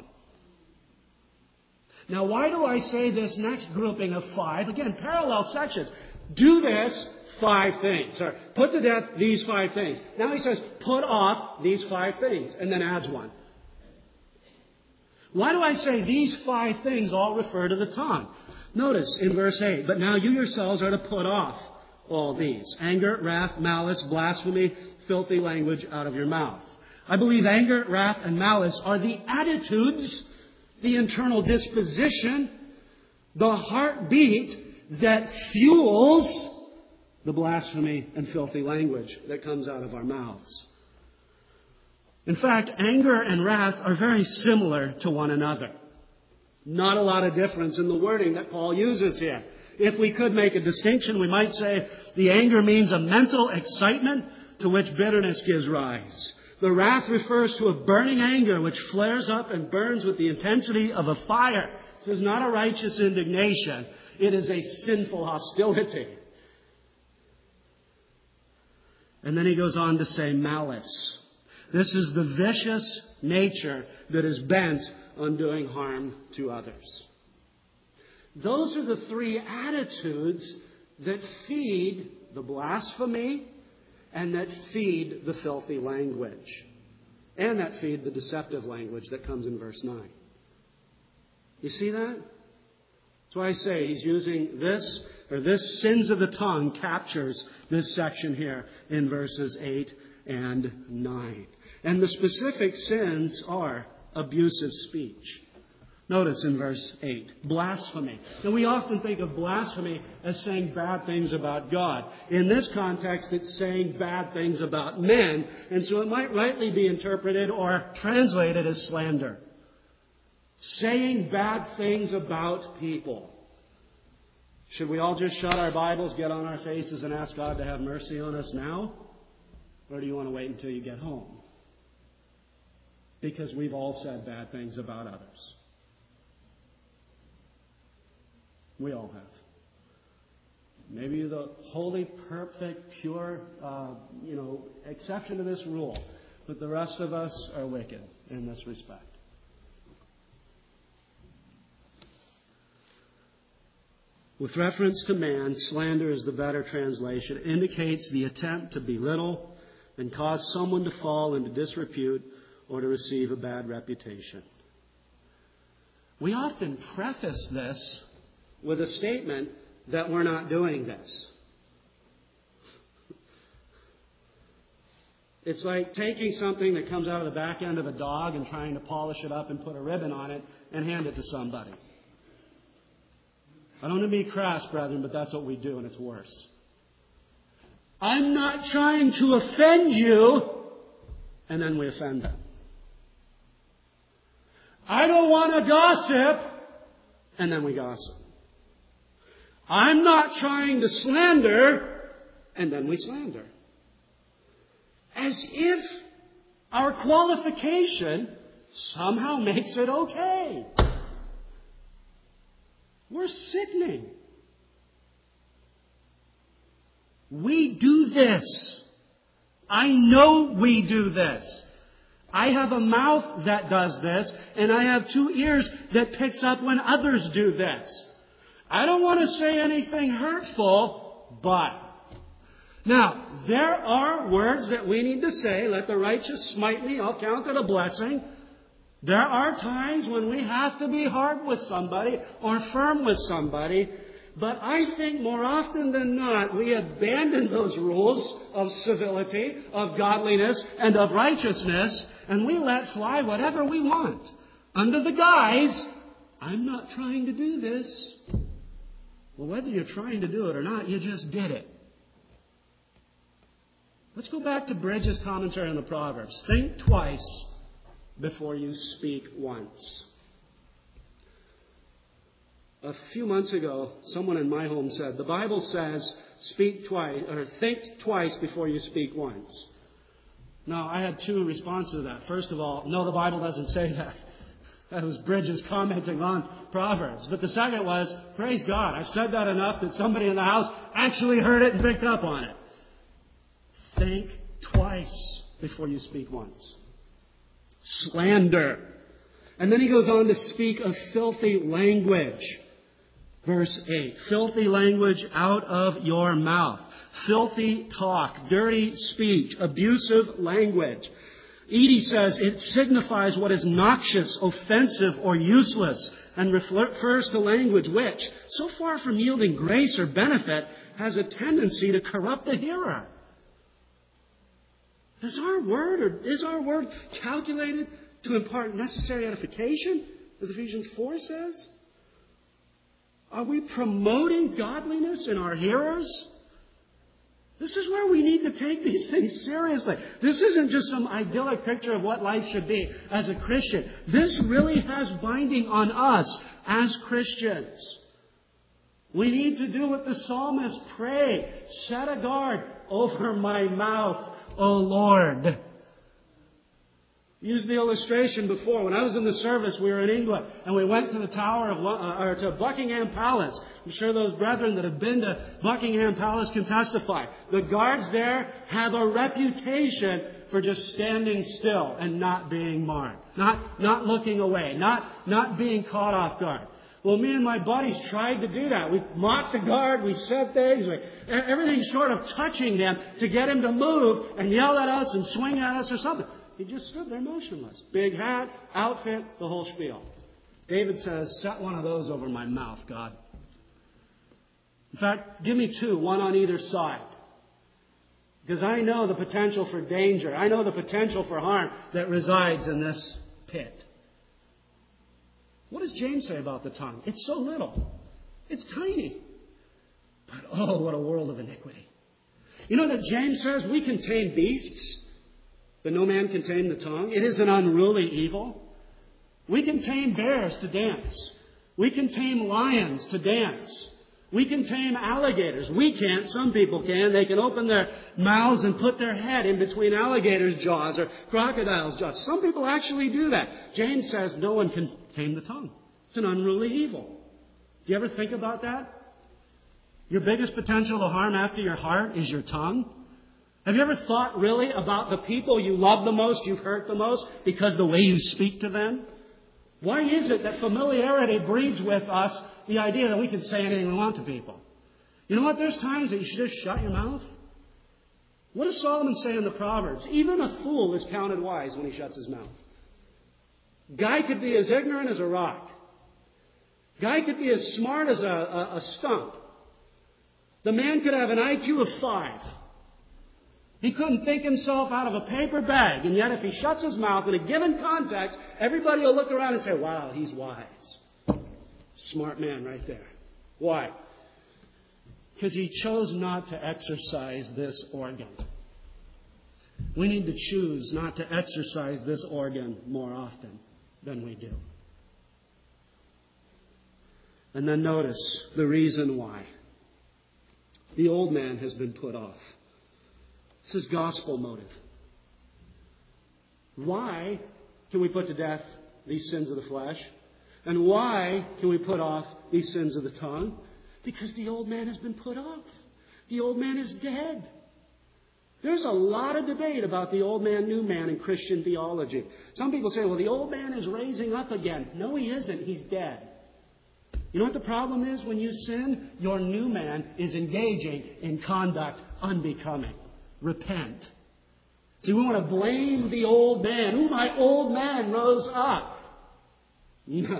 Now, why do I say this next grouping of five? Again, parallel sections. Do this five things. Or put to death these five things. Now he says, put off these five things. And then adds one. Why do I say these five things all refer to the tongue? Notice in verse eight, but now you yourselves are to put off all these. Anger, wrath, malice, blasphemy, filthy language out of your mouth. I believe anger, wrath, and malice are the attitudes, the internal disposition, the heartbeat that fuels the blasphemy and filthy language that comes out of our mouths. In fact, anger and wrath are very similar to one another. Not a lot of difference in the wording that Paul uses here. If we could make a distinction, we might say the anger means a mental excitement to which bitterness gives rise. The wrath refers to a burning anger which flares up and burns with the intensity of a fire. This is not a righteous indignation. It is a sinful hostility. And then he goes on to say malice. This is the vicious nature that is bent on doing harm to others. Those are the three attitudes that feed the blasphemy and that feed the filthy language and that feed the deceptive language that comes in verse nine. You see that? That's why I say he's using this, or this sins of the tongue captures this section here in verses eight and nine. And the specific sins are abusive speech. Notice in verse eight, blasphemy. Now we often think of blasphemy as saying bad things about God. In this context, it's saying bad things about men. And so it might rightly be interpreted or translated as slander. Saying bad things about people. Should we all just shut our Bibles, get on our faces, and ask God to have mercy on us now? Or do you want to wait until you get home? Because we've all said bad things about others. We all have. Maybe you're the holy, perfect, pure, uh, you know, exception to this rule. But the rest of us are wicked in this respect. With reference to man, slander is the better translation. It indicates the attempt to belittle and cause someone to fall into disrepute or to receive a bad reputation. We often preface this with a statement that we're not doing this. It's like taking something that comes out of the back end of a dog and trying to polish it up and put a ribbon on it and hand it to somebody. I don't want to be crass, brethren, but that's what we do, and it's worse. I'm not trying to offend you, and then we offend them. I don't want to gossip, and then we gossip. I'm not trying to slander, and then we slander. As if our qualification somehow makes it okay. We're sickening. We do this. I know we do this. I have a mouth that does this, and I have two ears that picks up when others do this. I don't want to say anything hurtful, but... Now, there are words that we need to say. Let the righteous smite me, I'll count it a blessing. There are times when we have to be hard with somebody or firm with somebody. But I think more often than not, we abandon those rules of civility, of godliness, and of righteousness, and we let fly whatever we want. Under the guise, I'm not trying to do this. Well, whether you're trying to do it or not, you just did it. Let's go back to Bridges' commentary on the Proverbs. Think twice before you speak once. A few months ago, someone in my home said, the Bible says, speak twice, or think twice before you speak once. Now, I had two responses to that. First of all, no, the Bible doesn't say that. That was Bridges commenting on Proverbs. But the second was, praise God, I've said that enough that somebody in the house actually heard it and picked up on it. Think twice before you speak once. Slander. And then he goes on to speak of filthy language. Verse eight. Filthy language out of your mouth. Filthy talk, dirty speech, abusive language. Edie says it signifies what is noxious, offensive, or useless, and refers to language which, so far from yielding grace or benefit, has a tendency to corrupt the hearer. Does our word, or is our word calculated to impart necessary edification, as Ephesians four says? Are we promoting godliness in our hearers? This is where we need to take these things seriously. This isn't just some idyllic picture of what life should be as a Christian. This really has binding on us as Christians. We need to do what the psalmist prayed. Set a guard over my mouth, O Lord. Used the illustration before. When I was in the service, we were in England, and we went to the Tower of, uh, or to Buckingham Palace. I'm sure those brethren that have been to Buckingham Palace can testify. The guards there have a reputation for just standing still and not being marred, not not looking away, not not being caught off guard. Well, me and my buddies tried to do that. We mocked the guard, we said things, like everything short of touching him to get him to move and yell at us and swing at us or something. He just stood there motionless. Big hat, outfit, the whole spiel. David says, set one of those over my mouth, God. In fact, give me two, one on either side. Because I know the potential for danger. I know the potential for harm that resides in this pit. What does James say about the tongue? It's so little. It's tiny. But oh, what a world of iniquity. You know that James says we can tame beasts, but no man can tame the tongue. It is an unruly evil. We can tame bears to dance. We can tame lions to dance. We can tame alligators. We can't. Some people can. They can open their mouths and put their head in between alligators' jaws or crocodiles' jaws. Some people actually do that. James says no one can tame the tongue. It's an unruly evil. Do you ever think about that? Your biggest potential to harm after your heart is your tongue. Have you ever thought really about the people you love the most, you've hurt the most, because the way you speak to them? Why is it that familiarity breeds with us the idea that we can say anything we want to people? You know what? There's times that you should just shut your mouth. What does Solomon say in the Proverbs? Even a fool is counted wise when he shuts his mouth. Guy could be as ignorant as a rock. Guy could be as smart as a, a, a stump. The man could have an I Q of five. He couldn't think himself out of a paper bag. And yet if he shuts his mouth in a given context, everybody will look around and say, wow, he's wise. Smart man right there. Why? Because he chose not to exercise this organ. We need to choose not to exercise this organ more often than we do. And then notice the reason why. The old man has been put off. This is gospel motive. Why can we put to death these sins of the flesh? And why can we put off these sins of the tongue? Because the old man has been put off. The old man is dead. There's a lot of debate about the old man, new man in Christian theology. Some people say, well, the old man is raising up again. No, he isn't. He's dead. You know what the problem is when you sin? Your new man is engaging in conduct unbecoming. Repent. See, we want to blame the old man. Ooh, my old man rose up. No.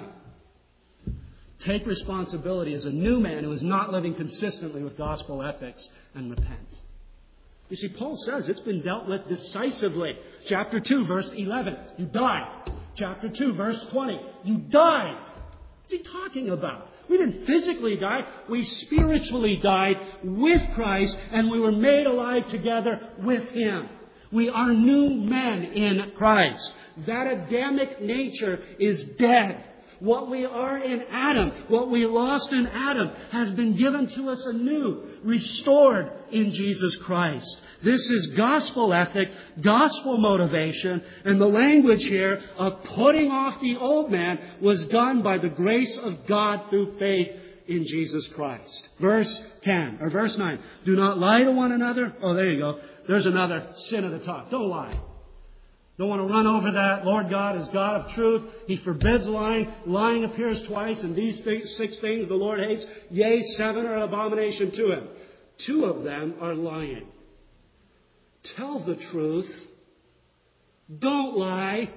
Take responsibility as a new man who is not living consistently with gospel ethics and repent. You see, Paul says it's been dealt with decisively. Chapter two, verse eleven, you died. Chapter two, verse twenty, you died. What's he talking about? We didn't physically die. We spiritually died with Christ, and we were made alive together with Him. We are new men in Christ. That Adamic nature is dead. What we are in Adam, what we lost in Adam, has been given to us anew, restored in Jesus Christ. This is gospel ethic, gospel motivation, and the language here of putting off the old man was done by the grace of God through faith in Jesus Christ. Verse ten, or verse nine, do not lie to one another. Oh, there you go. There's another sin of the tongue. Don't lie. Don't want to run over that. Lord God is God of truth. He forbids lying. Lying appears twice, and these th- six things the Lord hates. Yea, seven are an abomination to Him. Two of them are lying. Tell the truth. Don't lie.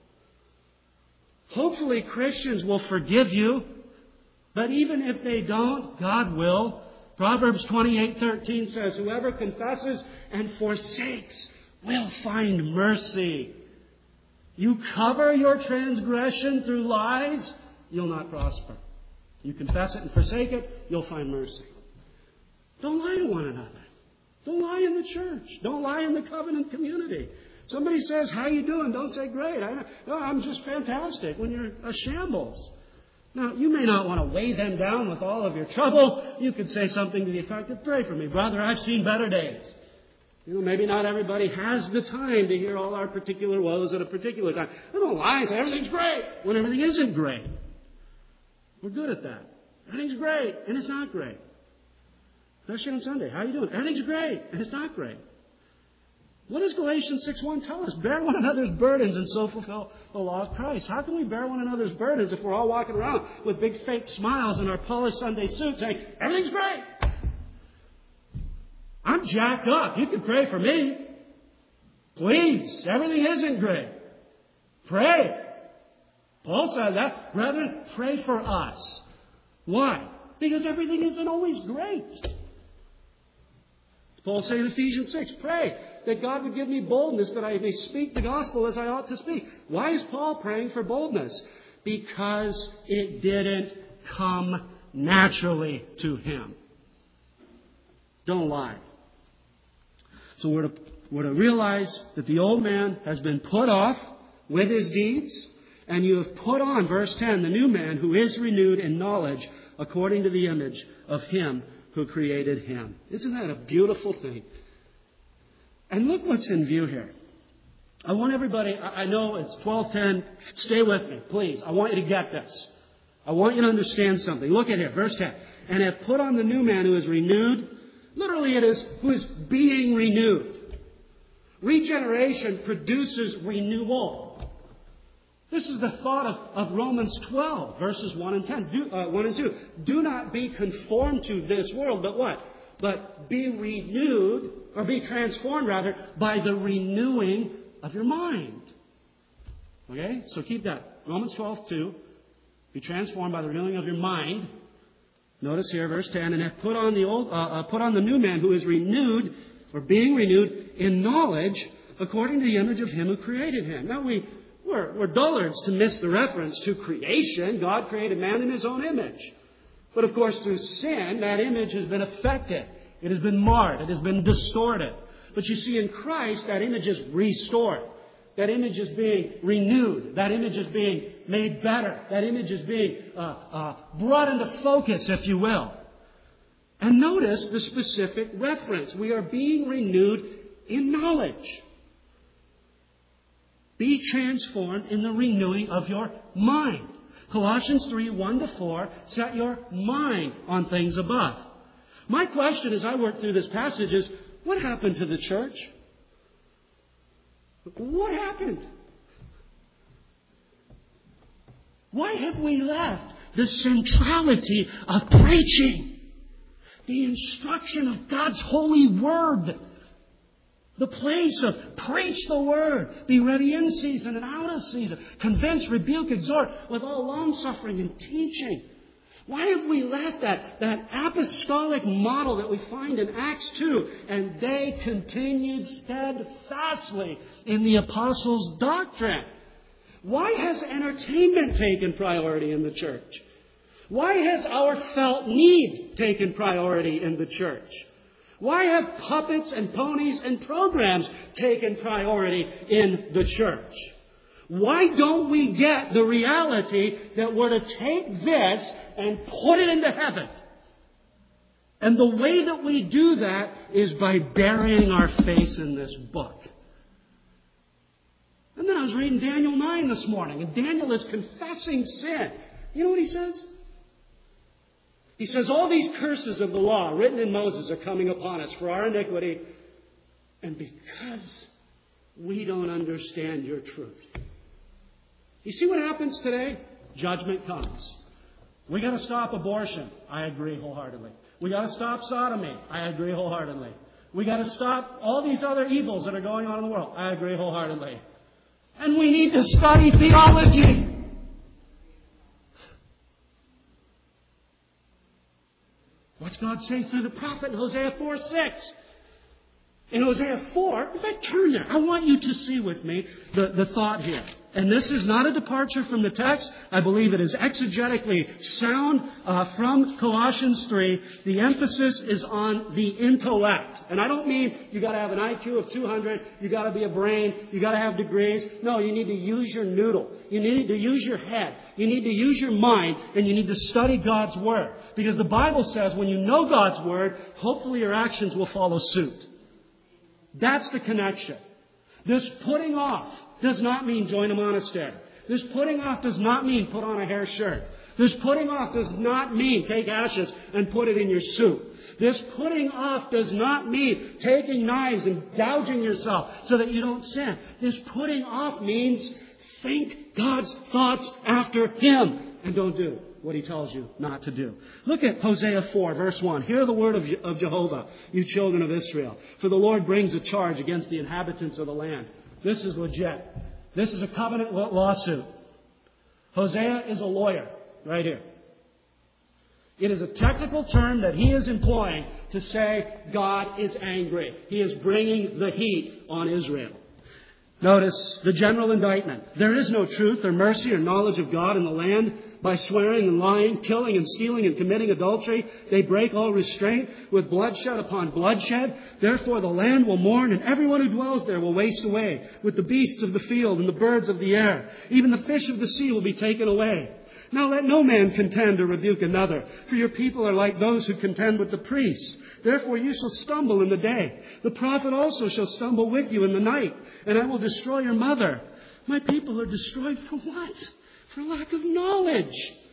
Hopefully Christians will forgive you. But even if they don't, God will. Proverbs twenty-eight thirteen says, whoever confesses and forsakes will find mercy. You cover your transgression through lies, you'll not prosper. You confess it and forsake it, you'll find mercy. Don't lie to one another. Don't lie in the church. Don't lie in the covenant community. Somebody says, how you doing? Don't say great. I, no, I'm just fantastic when you're a shambles. Now, you may not want to weigh them down with all of your trouble. You could say something to the effect of, pray for me, brother, I've seen better days. You know, maybe not everybody has the time to hear all our particular woes at a particular time. I don't lie and say everything's great when everything isn't great. We're good at that. Everything's great and it's not great. Especially on Sunday. How are you doing? Everything's great and it's not great. What does Galatians six one tell us? Bear one another's burdens and so fulfill the law of Christ. How can we bear one another's burdens if we're all walking around with big fake smiles in our polished Sunday suits saying, everything's great? I'm jacked up. You can pray for me. Please. Everything isn't great. Pray. Paul said that. Brethren, pray for us. Why? Because everything isn't always great. Paul said in Ephesians six, pray that God would give me boldness that I may speak the gospel as I ought to speak. Why is Paul praying for boldness? Because it didn't come naturally to him. Don't lie. So we're to, we're to realize that the old man has been put off with his deeds, and you have put on, verse ten, the new man who is renewed in knowledge according to the image of Him who created him. Isn't that a beautiful thing? And look what's in view here. I want everybody, I know it's twelve ten, stay with me, please. I want you to get this. I want you to understand something. Look at here, verse ten. And have put on the new man who is renewed. Literally it is, who is being renewed. Regeneration produces renewal. This is the thought of, of Romans twelve, verses one and ten, do, uh, one and two. Do not be conformed to this world, but what? But be renewed, or be transformed rather, by the renewing of your mind. Okay? So keep that. Romans twelve, two. Be transformed by the renewing of your mind. Notice here, verse ten, and have put on the old, uh, uh, put on the new man who is renewed, or being renewed in knowledge, according to the image of Him who created him. Now we We're, we're dullards to miss the reference to creation. God created man in His own image. But of course, through sin, that image has been affected. It has been marred. It has been distorted. But you see, in Christ, that image is restored. That image is being renewed. That image is being made better. That image is being uh, uh, brought into focus, if you will. And notice the specific reference. We are being renewed in knowledge. Be transformed in the renewing of your mind. Colossians three, one to four, set your mind on things above. My question as I work through this passage is, what happened to the church? What happened? Why have we left the centrality of preaching? The instruction of God's holy word. The place of preach the word. Be ready in season and out of season. Convince, rebuke, exhort with all long-suffering and teaching. Why have we left that, that apostolic model that we find in Acts two? And they continued steadfastly in the apostles' doctrine. Why has entertainment taken priority in the church? Why has our felt need taken priority in the church? Why have puppets and ponies and programs taken priority in the church? Why don't we get the reality that we're to take this and put it into heaven? And the way that we do that is by burying our face in this book. And then I was reading Daniel nine this morning, and Daniel is confessing sin. You know what he says? He says, all these curses of the law written in Moses are coming upon us for our iniquity and because we don't understand your truth. You see what happens today? Judgment comes. We got to stop abortion. I agree wholeheartedly. We got to stop sodomy. I agree wholeheartedly. We got to stop all these other evils that are going on in the world. I agree wholeheartedly. And we need to study theology. What's God say through the prophet in Hosea four six? In Hosea four, if I turn there, I want you to see with me the, the thought here. And this is not a departure from the text. I believe it is exegetically sound uh, from Colossians three. The emphasis is on the intellect. And I don't mean you got to have an I Q of two hundred, you got to be a brain, you got to have degrees. No, you need to use your noodle. You need to use your head. You need to use your mind, and you need to study God's Word. Because the Bible says when you know God's Word, hopefully your actions will follow suit. That's the connection. This putting off does not mean join a monastery. This putting off does not mean put on a hair shirt. This putting off does not mean take ashes and put it in your suit. This putting off does not mean taking knives and gouging yourself so that you don't sin. This putting off means think God's thoughts after Him and don't do what He tells you not to do. Look at Hosea four, verse one. Hear the word of, of Jehovah, you children of Israel. For the Lord brings a charge against the inhabitants of the land. This is legit. This is a covenant lawsuit. Hosea is a lawyer right here. It is a technical term that he is employing to say God is angry. He is bringing the heat on Israel. Notice the general indictment. There is no truth or mercy or knowledge of God in the land. By swearing and lying, killing and stealing and committing adultery, they break all restraint with bloodshed upon bloodshed. Therefore the land will mourn, and everyone who dwells there will waste away with the beasts of the field and the birds of the air. Even the fish of the sea will be taken away. Now let no man contend or rebuke another, for your people are like those who contend with the priests. Therefore you shall stumble in the day. The prophet also shall stumble with you in the night, and I will destroy your mother. My people are destroyed for what? For lack of knowledge.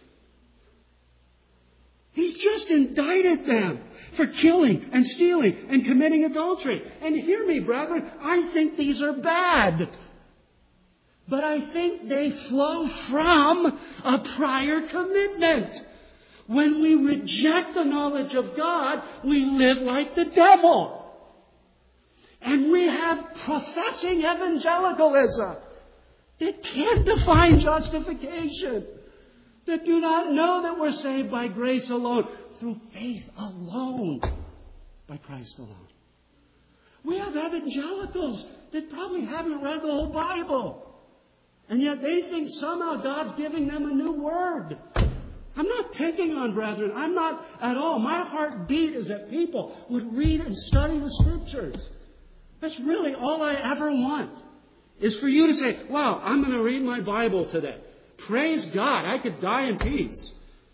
He's just indicted them for killing and stealing and committing adultery. And hear me, brethren, I think these are bad. But I think they flow from a prior commitment. When we reject the knowledge of God, we live like the devil. And we have professing evangelicalism that can't define justification, that do not know that we're saved by grace alone, through faith alone, by Christ alone. We have evangelicals that probably haven't read the whole Bible. And yet they think somehow God's giving them a new word. I'm not picking on brethren. I'm not at all. My heartbeat is that people would read and study the Scriptures. That's really all I ever want, is for you to say, wow, I'm going to read my Bible today. Praise God, I could die in peace.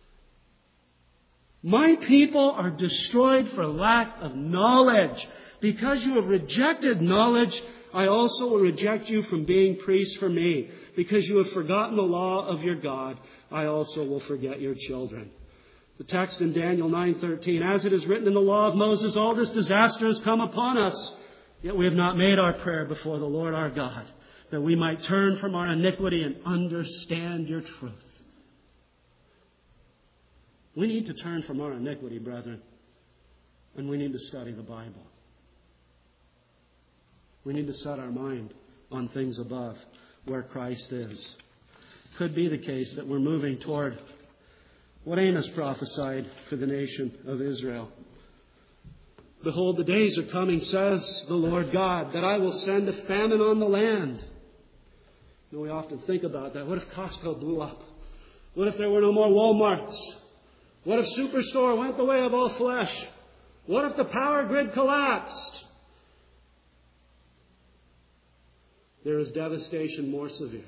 My people are destroyed for lack of knowledge. Because you have rejected knowledge, I also will reject you from being priests for me. Because you have forgotten the law of your God, I also will forget your children. The text in Daniel nine thirteen, as it is written in the law of Moses, all this disaster has come upon us. Yet we have not made our prayer before the Lord our God, that we might turn from our iniquity and understand your truth. We need to turn from our iniquity, brethren, and we need to study the Bible. We need to set our mind on things above, where Christ is. Could be the case that we're moving toward what Amos prophesied for the nation of Israel. Behold, the days are coming, says the Lord God, that I will send a famine on the land. You know, we often think about that. What if Costco blew up? What if there were no more Walmarts? What if Superstore went the way of all flesh? What if the power grid collapsed? There is devastation more severe.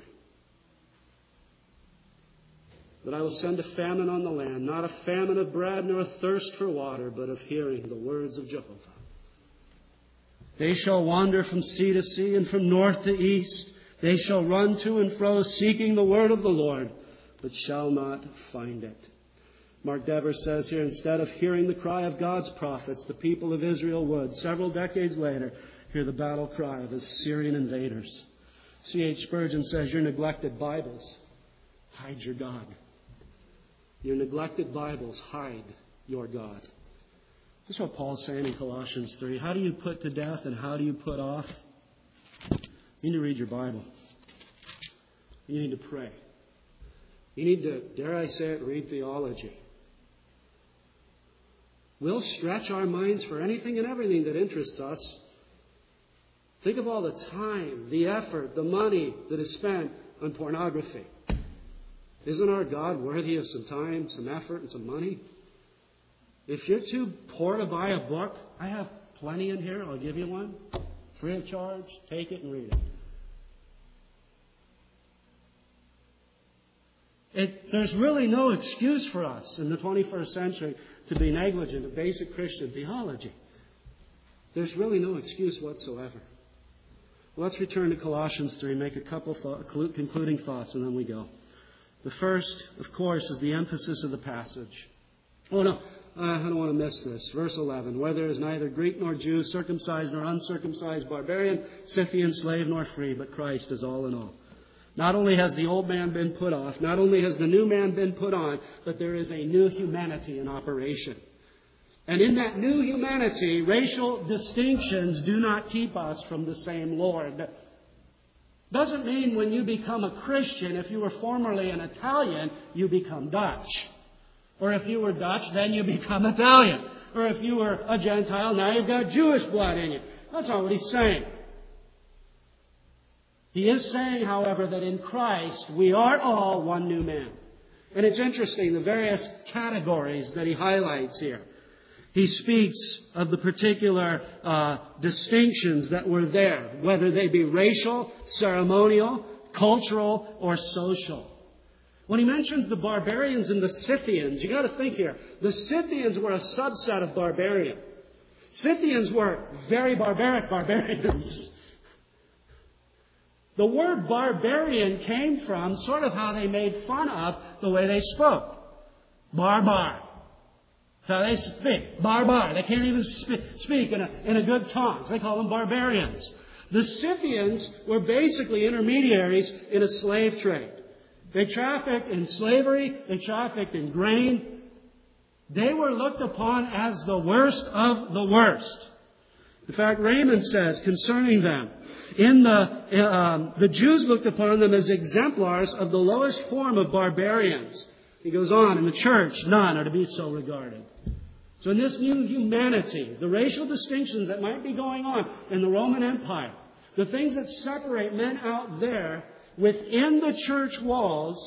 But I will send a famine on the land, not a famine of bread nor a thirst for water, but of hearing the words of Jehovah. They shall wander from sea to sea and from north to east. They shall run to and fro, seeking the word of the Lord, but shall not find it. Mark Dever says here, instead of hearing the cry of God's prophets, the people of Israel would, several decades later, hear the battle cry of Assyrian invaders. C H Spurgeon says, your neglected Bibles hide your God. Your neglected Bibles hide your God. That's what Paul's saying in Colossians three. How do you put to death and how do you put off? You need to read your Bible. You need to pray. You need to, dare I say it, read theology. We'll stretch our minds for anything and everything that interests us. Think of all the time, the effort, the money that is spent on pornography. Isn't our God worthy of some time, some effort, and some money? If you're too poor to buy a book, I have plenty in here. I'll give you one. Free of charge. Take it and read it. It there's really no excuse for us in the twenty-first century to be negligent of basic Christian theology. There's really no excuse whatsoever. Well, let's return to Colossians three, make a couple thought, concluding thoughts, and then we go. The first, of course, is the emphasis of the passage. Oh, no, I don't want to miss this. Verse eleven, where there is neither Greek nor Jew, circumcised nor uncircumcised, barbarian, Scythian, slave nor free, but Christ is all in all. Not only has the old man been put off, not only has the new man been put on, but there is a new humanity in operation. And in that new humanity, racial distinctions do not keep us from the same Lord. Doesn't mean when you become a Christian, if you were formerly an Italian, you become Dutch. Or if you were Dutch, then you become Italian. Or if you were a Gentile, now you've got Jewish blood in you. That's not what he's saying. He is saying, however, that in Christ we are all one new man. And it's interesting, the various categories that he highlights here. He speaks of the particular uh, distinctions that were there, whether they be racial, ceremonial, cultural, or social. When he mentions the barbarians and the Scythians, you got to think here. The Scythians were a subset of barbarian. Scythians were very barbaric barbarians. The word barbarian came from sort of how they made fun of the way they spoke. Barbar. So they speak. Barbar. They can't even speak in a, in a good tongue. So they call them barbarians. The Scythians were basically intermediaries in a slave trade. They trafficked in slavery. They trafficked in grain. They were looked upon as the worst of the worst. In fact, Raymond says concerning them, in the um, the Jews looked upon them as exemplars of the lowest form of barbarians. He goes on, in the church, none are to be so regarded. So in this new humanity, the racial distinctions that might be going on in the Roman Empire, the things that separate men out there within the church walls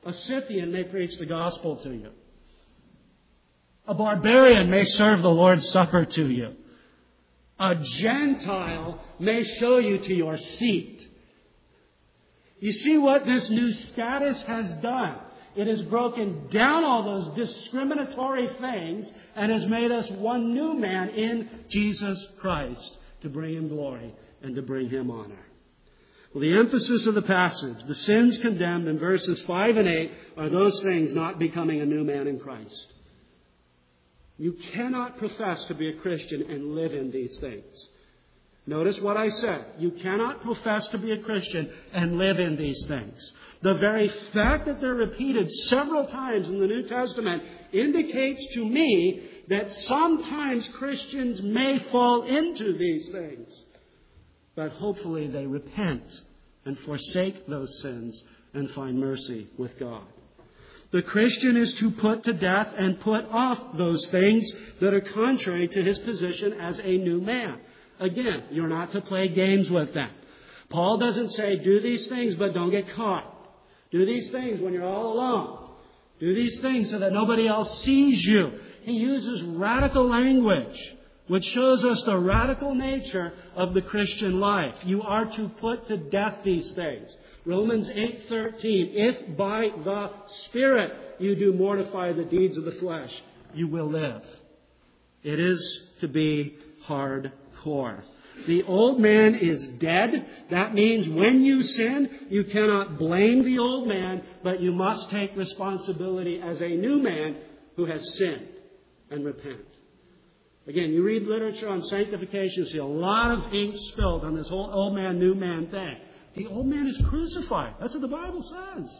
A Scythian may preach the gospel to you. A barbarian may serve the Lord's Supper to you. A Gentile may show you to your seat. You see what this new status has done? It has broken down all those discriminatory things and has made us one new man in Jesus Christ to bring Him glory and to bring Him honor. Well, the emphasis of the passage, the sins condemned in verses five and eight, are those things not becoming a new man in Christ. You cannot profess to be a Christian and live in these things. Notice what I said. You cannot profess to be a Christian and live in these things. The very fact that they're repeated several times in the New Testament indicates to me that sometimes Christians may fall into these things. But hopefully they repent and forsake those sins and find mercy with God. The Christian is to put to death and put off those things that are contrary to his position as a new man. Again, you're not to play games with them. Paul doesn't say, do these things, but don't get caught. Do these things when you're all alone. Do these things so that nobody else sees you. He uses radical language, which shows us the radical nature of the Christian life. You are to put to death these things. Romans eight thirteen, if by the Spirit you do mortify the deeds of the flesh, you will live. It is to be hardcore. The old man is dead. That means when you sin, you cannot blame the old man, but you must take responsibility as a new man who has sinned and repent. Again, you read literature on sanctification, you see a lot of ink spilled on this whole old man, new man thing. The old man is crucified. That's what the Bible says.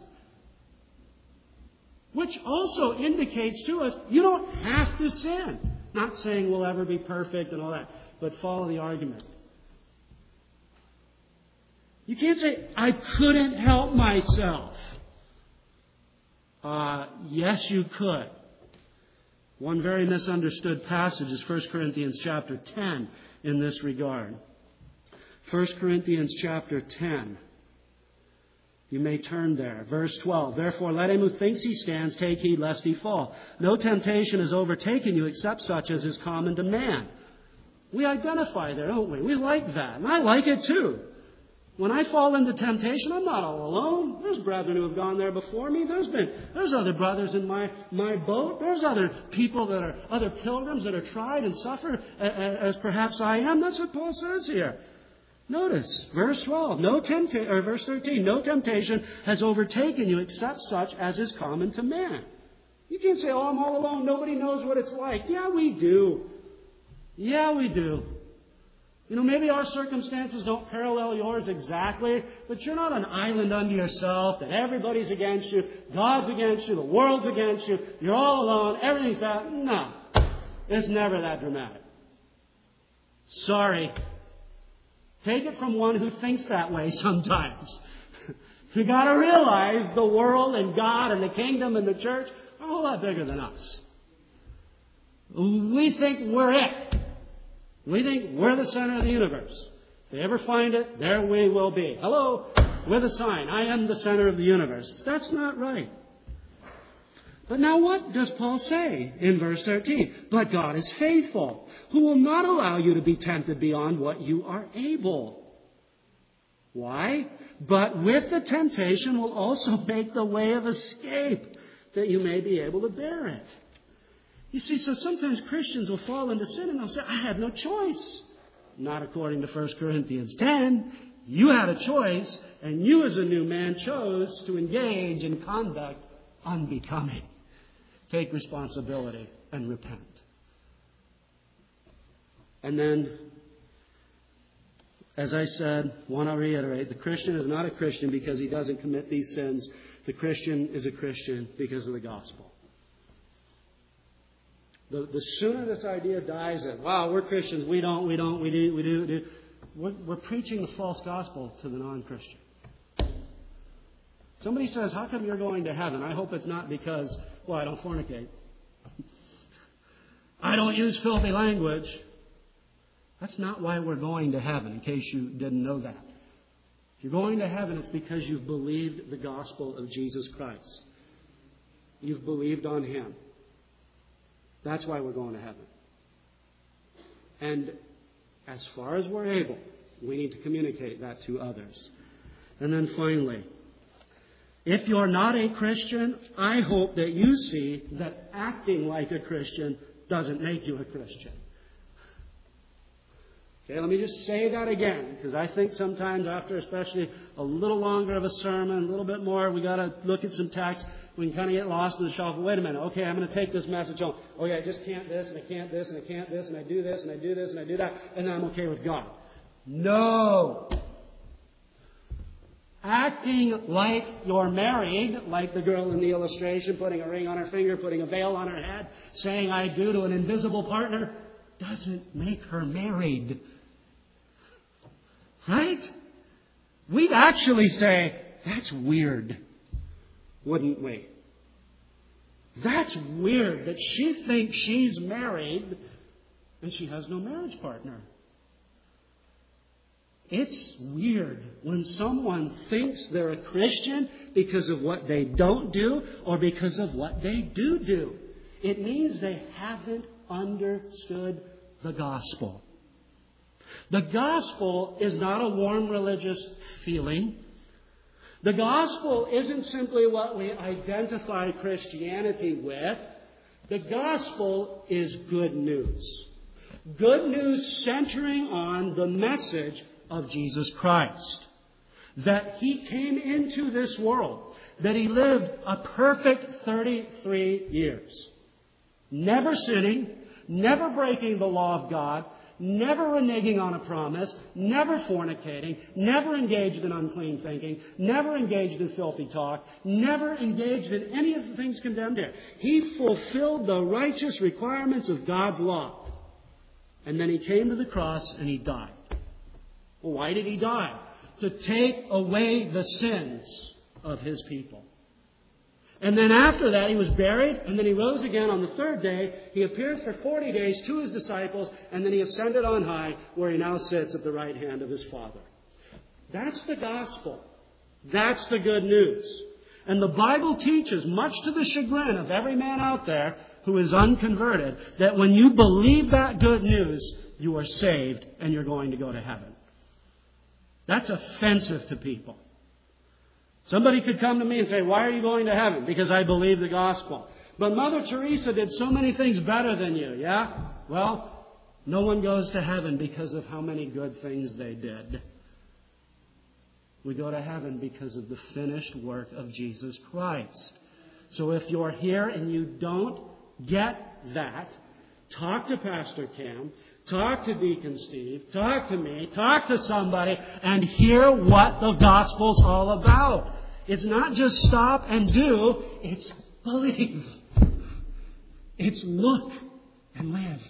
Which also indicates to us, you don't have to sin. Not saying we'll ever be perfect and all that, but follow the argument. You can't say, I couldn't help myself. Uh, yes, you could. One very misunderstood passage is First Corinthians chapter ten in this regard. First Corinthians chapter ten. You may turn there. Verse twelve. Therefore, let him who thinks he stands take heed lest he fall. No temptation has overtaken you except such as is common to man. We identify there, don't we? We like that. And I like it too. When I fall into temptation, I'm not all alone. There's brethren who have gone there before me. There's been, there's other brothers in my, my boat. There's other people that are, other pilgrims that are tried and suffer as perhaps I am. That's what Paul says here. Notice, verse twelve, no tempta- or verse thirteen, no temptation has overtaken you except such as is common to man. You can't say, oh, I'm all alone. Nobody knows what it's like. Yeah, we do. Yeah, we do. You know, maybe our circumstances don't parallel yours exactly, but you're not an island unto yourself, that everybody's against you, God's against you, the world's against you, you're all alone, everything's bad. No, it's never that dramatic. Sorry. Take it from one who thinks that way sometimes. You got to realize the world and God and the kingdom and the church are a whole lot bigger than us. We think we're it. We think we're the center of the universe. If they ever find it, there we will be. Hello, with a sign, I am the center of the universe. That's not right. But now what does Paul say in verse thirteen? But God is faithful, who will not allow you to be tempted beyond what you are able. Why? But with the temptation will also make the way of escape, that you may be able to bear it. You see, so sometimes Christians will fall into sin and they'll say, I had no choice. Not according to First Corinthians ten. You had a choice, and you as a new man chose to engage in conduct unbecoming. Take responsibility and repent. And then, as I said, want to reiterate, the Christian is not a Christian because he doesn't commit these sins. The Christian is a Christian because of the gospel. The, the sooner this idea dies that, wow, we're Christians, we don't, we don't, we do, we do, we do. We're, we're preaching the false gospel to the non-Christian. Somebody says, how come you're going to heaven? I hope it's not because, well, I don't fornicate. I don't use filthy language. That's not why we're going to heaven, in case you didn't know that. If you're going to heaven, it's because you've believed the gospel of Jesus Christ. You've believed on Him. That's why we're going to heaven. And as far as we're able, we need to communicate that to others. And then finally, if you're not a Christian, I hope that you see that acting like a Christian doesn't make you a Christian. Okay, let me just say that again, because I think sometimes after especially a little longer of a sermon, a little bit more, we got to look at some text, we can kind of get lost in the shuffle. Wait a minute, okay, I'm going to take this message home. Oh yeah, I just can't this, and I can't this, and I can't this, and I do this, and I do this, and I do that, and then I'm okay with God. No! Acting like you're married, like the girl in the illustration, putting a ring on her finger, putting a veil on her head, saying I do to an invisible partner, doesn't make her married. Right? We'd actually say, that's weird, wouldn't we? That's weird that she thinks she's married and she has no marriage partner. It's weird when someone thinks they're a Christian because of what they don't do or because of what they do do. It means they haven't understood the gospel. The gospel is not a warm religious feeling. The gospel isn't simply what we identify Christianity with. The gospel is good news. Good news centering on the message of Jesus Christ. That He came into this world. That He lived a perfect thirty-three years. Never sinning. Never breaking the law of God. Never reneging on a promise. Never fornicating. Never engaged in unclean thinking. Never engaged in filthy talk. Never engaged in any of the things condemned here. He fulfilled the righteous requirements of God's law. And then He came to the cross and He died. Well, why did He die? To take away the sins of His people. And then after that, He was buried, and then He rose again on the third day. He appeared for forty days to His disciples, and then He ascended on high, where He now sits at the right hand of His Father. That's the gospel. That's the good news. And the Bible teaches, much to the chagrin of every man out there who is unconverted, that when you believe that good news, you are saved and you're going to go to heaven. That's offensive to people. Somebody could come to me and say, why are you going to heaven? Because I believe the gospel. But Mother Teresa did so many things better than you, yeah? Well, no one goes to heaven because of how many good things they did. We go to heaven because of the finished work of Jesus Christ. So if you're here and you don't get that, talk to Pastor Cam. Talk to Deacon Steve, talk to me, talk to somebody, and hear what the gospel's all about. It's not just stop and do, it's believe. It's look and live.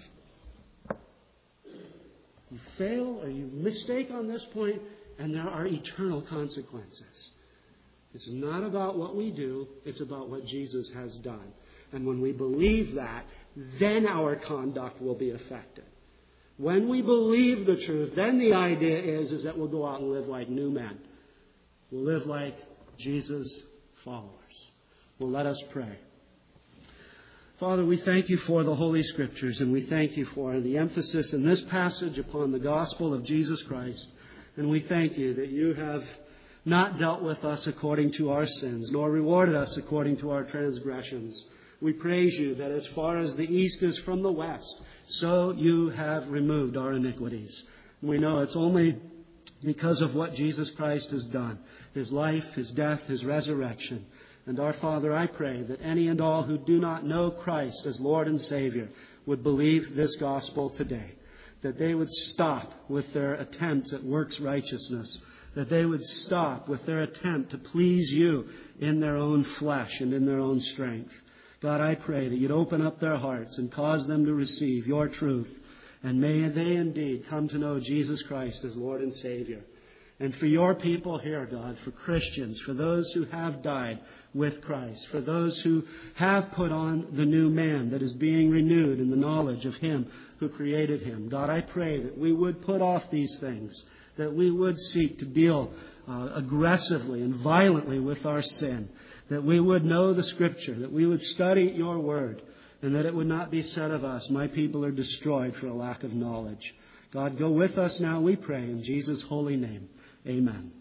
You fail or you mistake on this point, and there are eternal consequences. It's not about what we do, it's about what Jesus has done. And when we believe that, then our conduct will be affected. When we believe the truth, then the idea is, is that we'll go out and live like new men. We'll live like Jesus' followers. Well, let us pray. Father, we thank You for the Holy Scriptures, and we thank You for the emphasis in this passage upon the gospel of Jesus Christ. And we thank You that You have not dealt with us according to our sins, nor rewarded us according to our transgressions. We praise You that as far as the east is from the west, so You have removed our iniquities. We know it's only because of what Jesus Christ has done. His life, His death, His resurrection. And our Father, I pray that any and all who do not know Christ as Lord and Savior would believe this gospel today. That they would stop with their attempts at works righteousness. That they would stop with their attempt to please You in their own flesh and in their own strength. God, I pray that You'd open up their hearts and cause them to receive Your truth. And may they indeed come to know Jesus Christ as Lord and Savior. And for your people here, God, for Christians, for those who have died with Christ, for those who have put on the new man that is being renewed in the knowledge of Him who created him. God, I pray that we would put off these things, that we would seek to deal uh, aggressively and violently with our sin, that we would know the Scripture, that we would study your Word, and that it would not be said of us, my people are destroyed for a lack of knowledge. God, go with us now, we pray, in Jesus' holy name. Amen.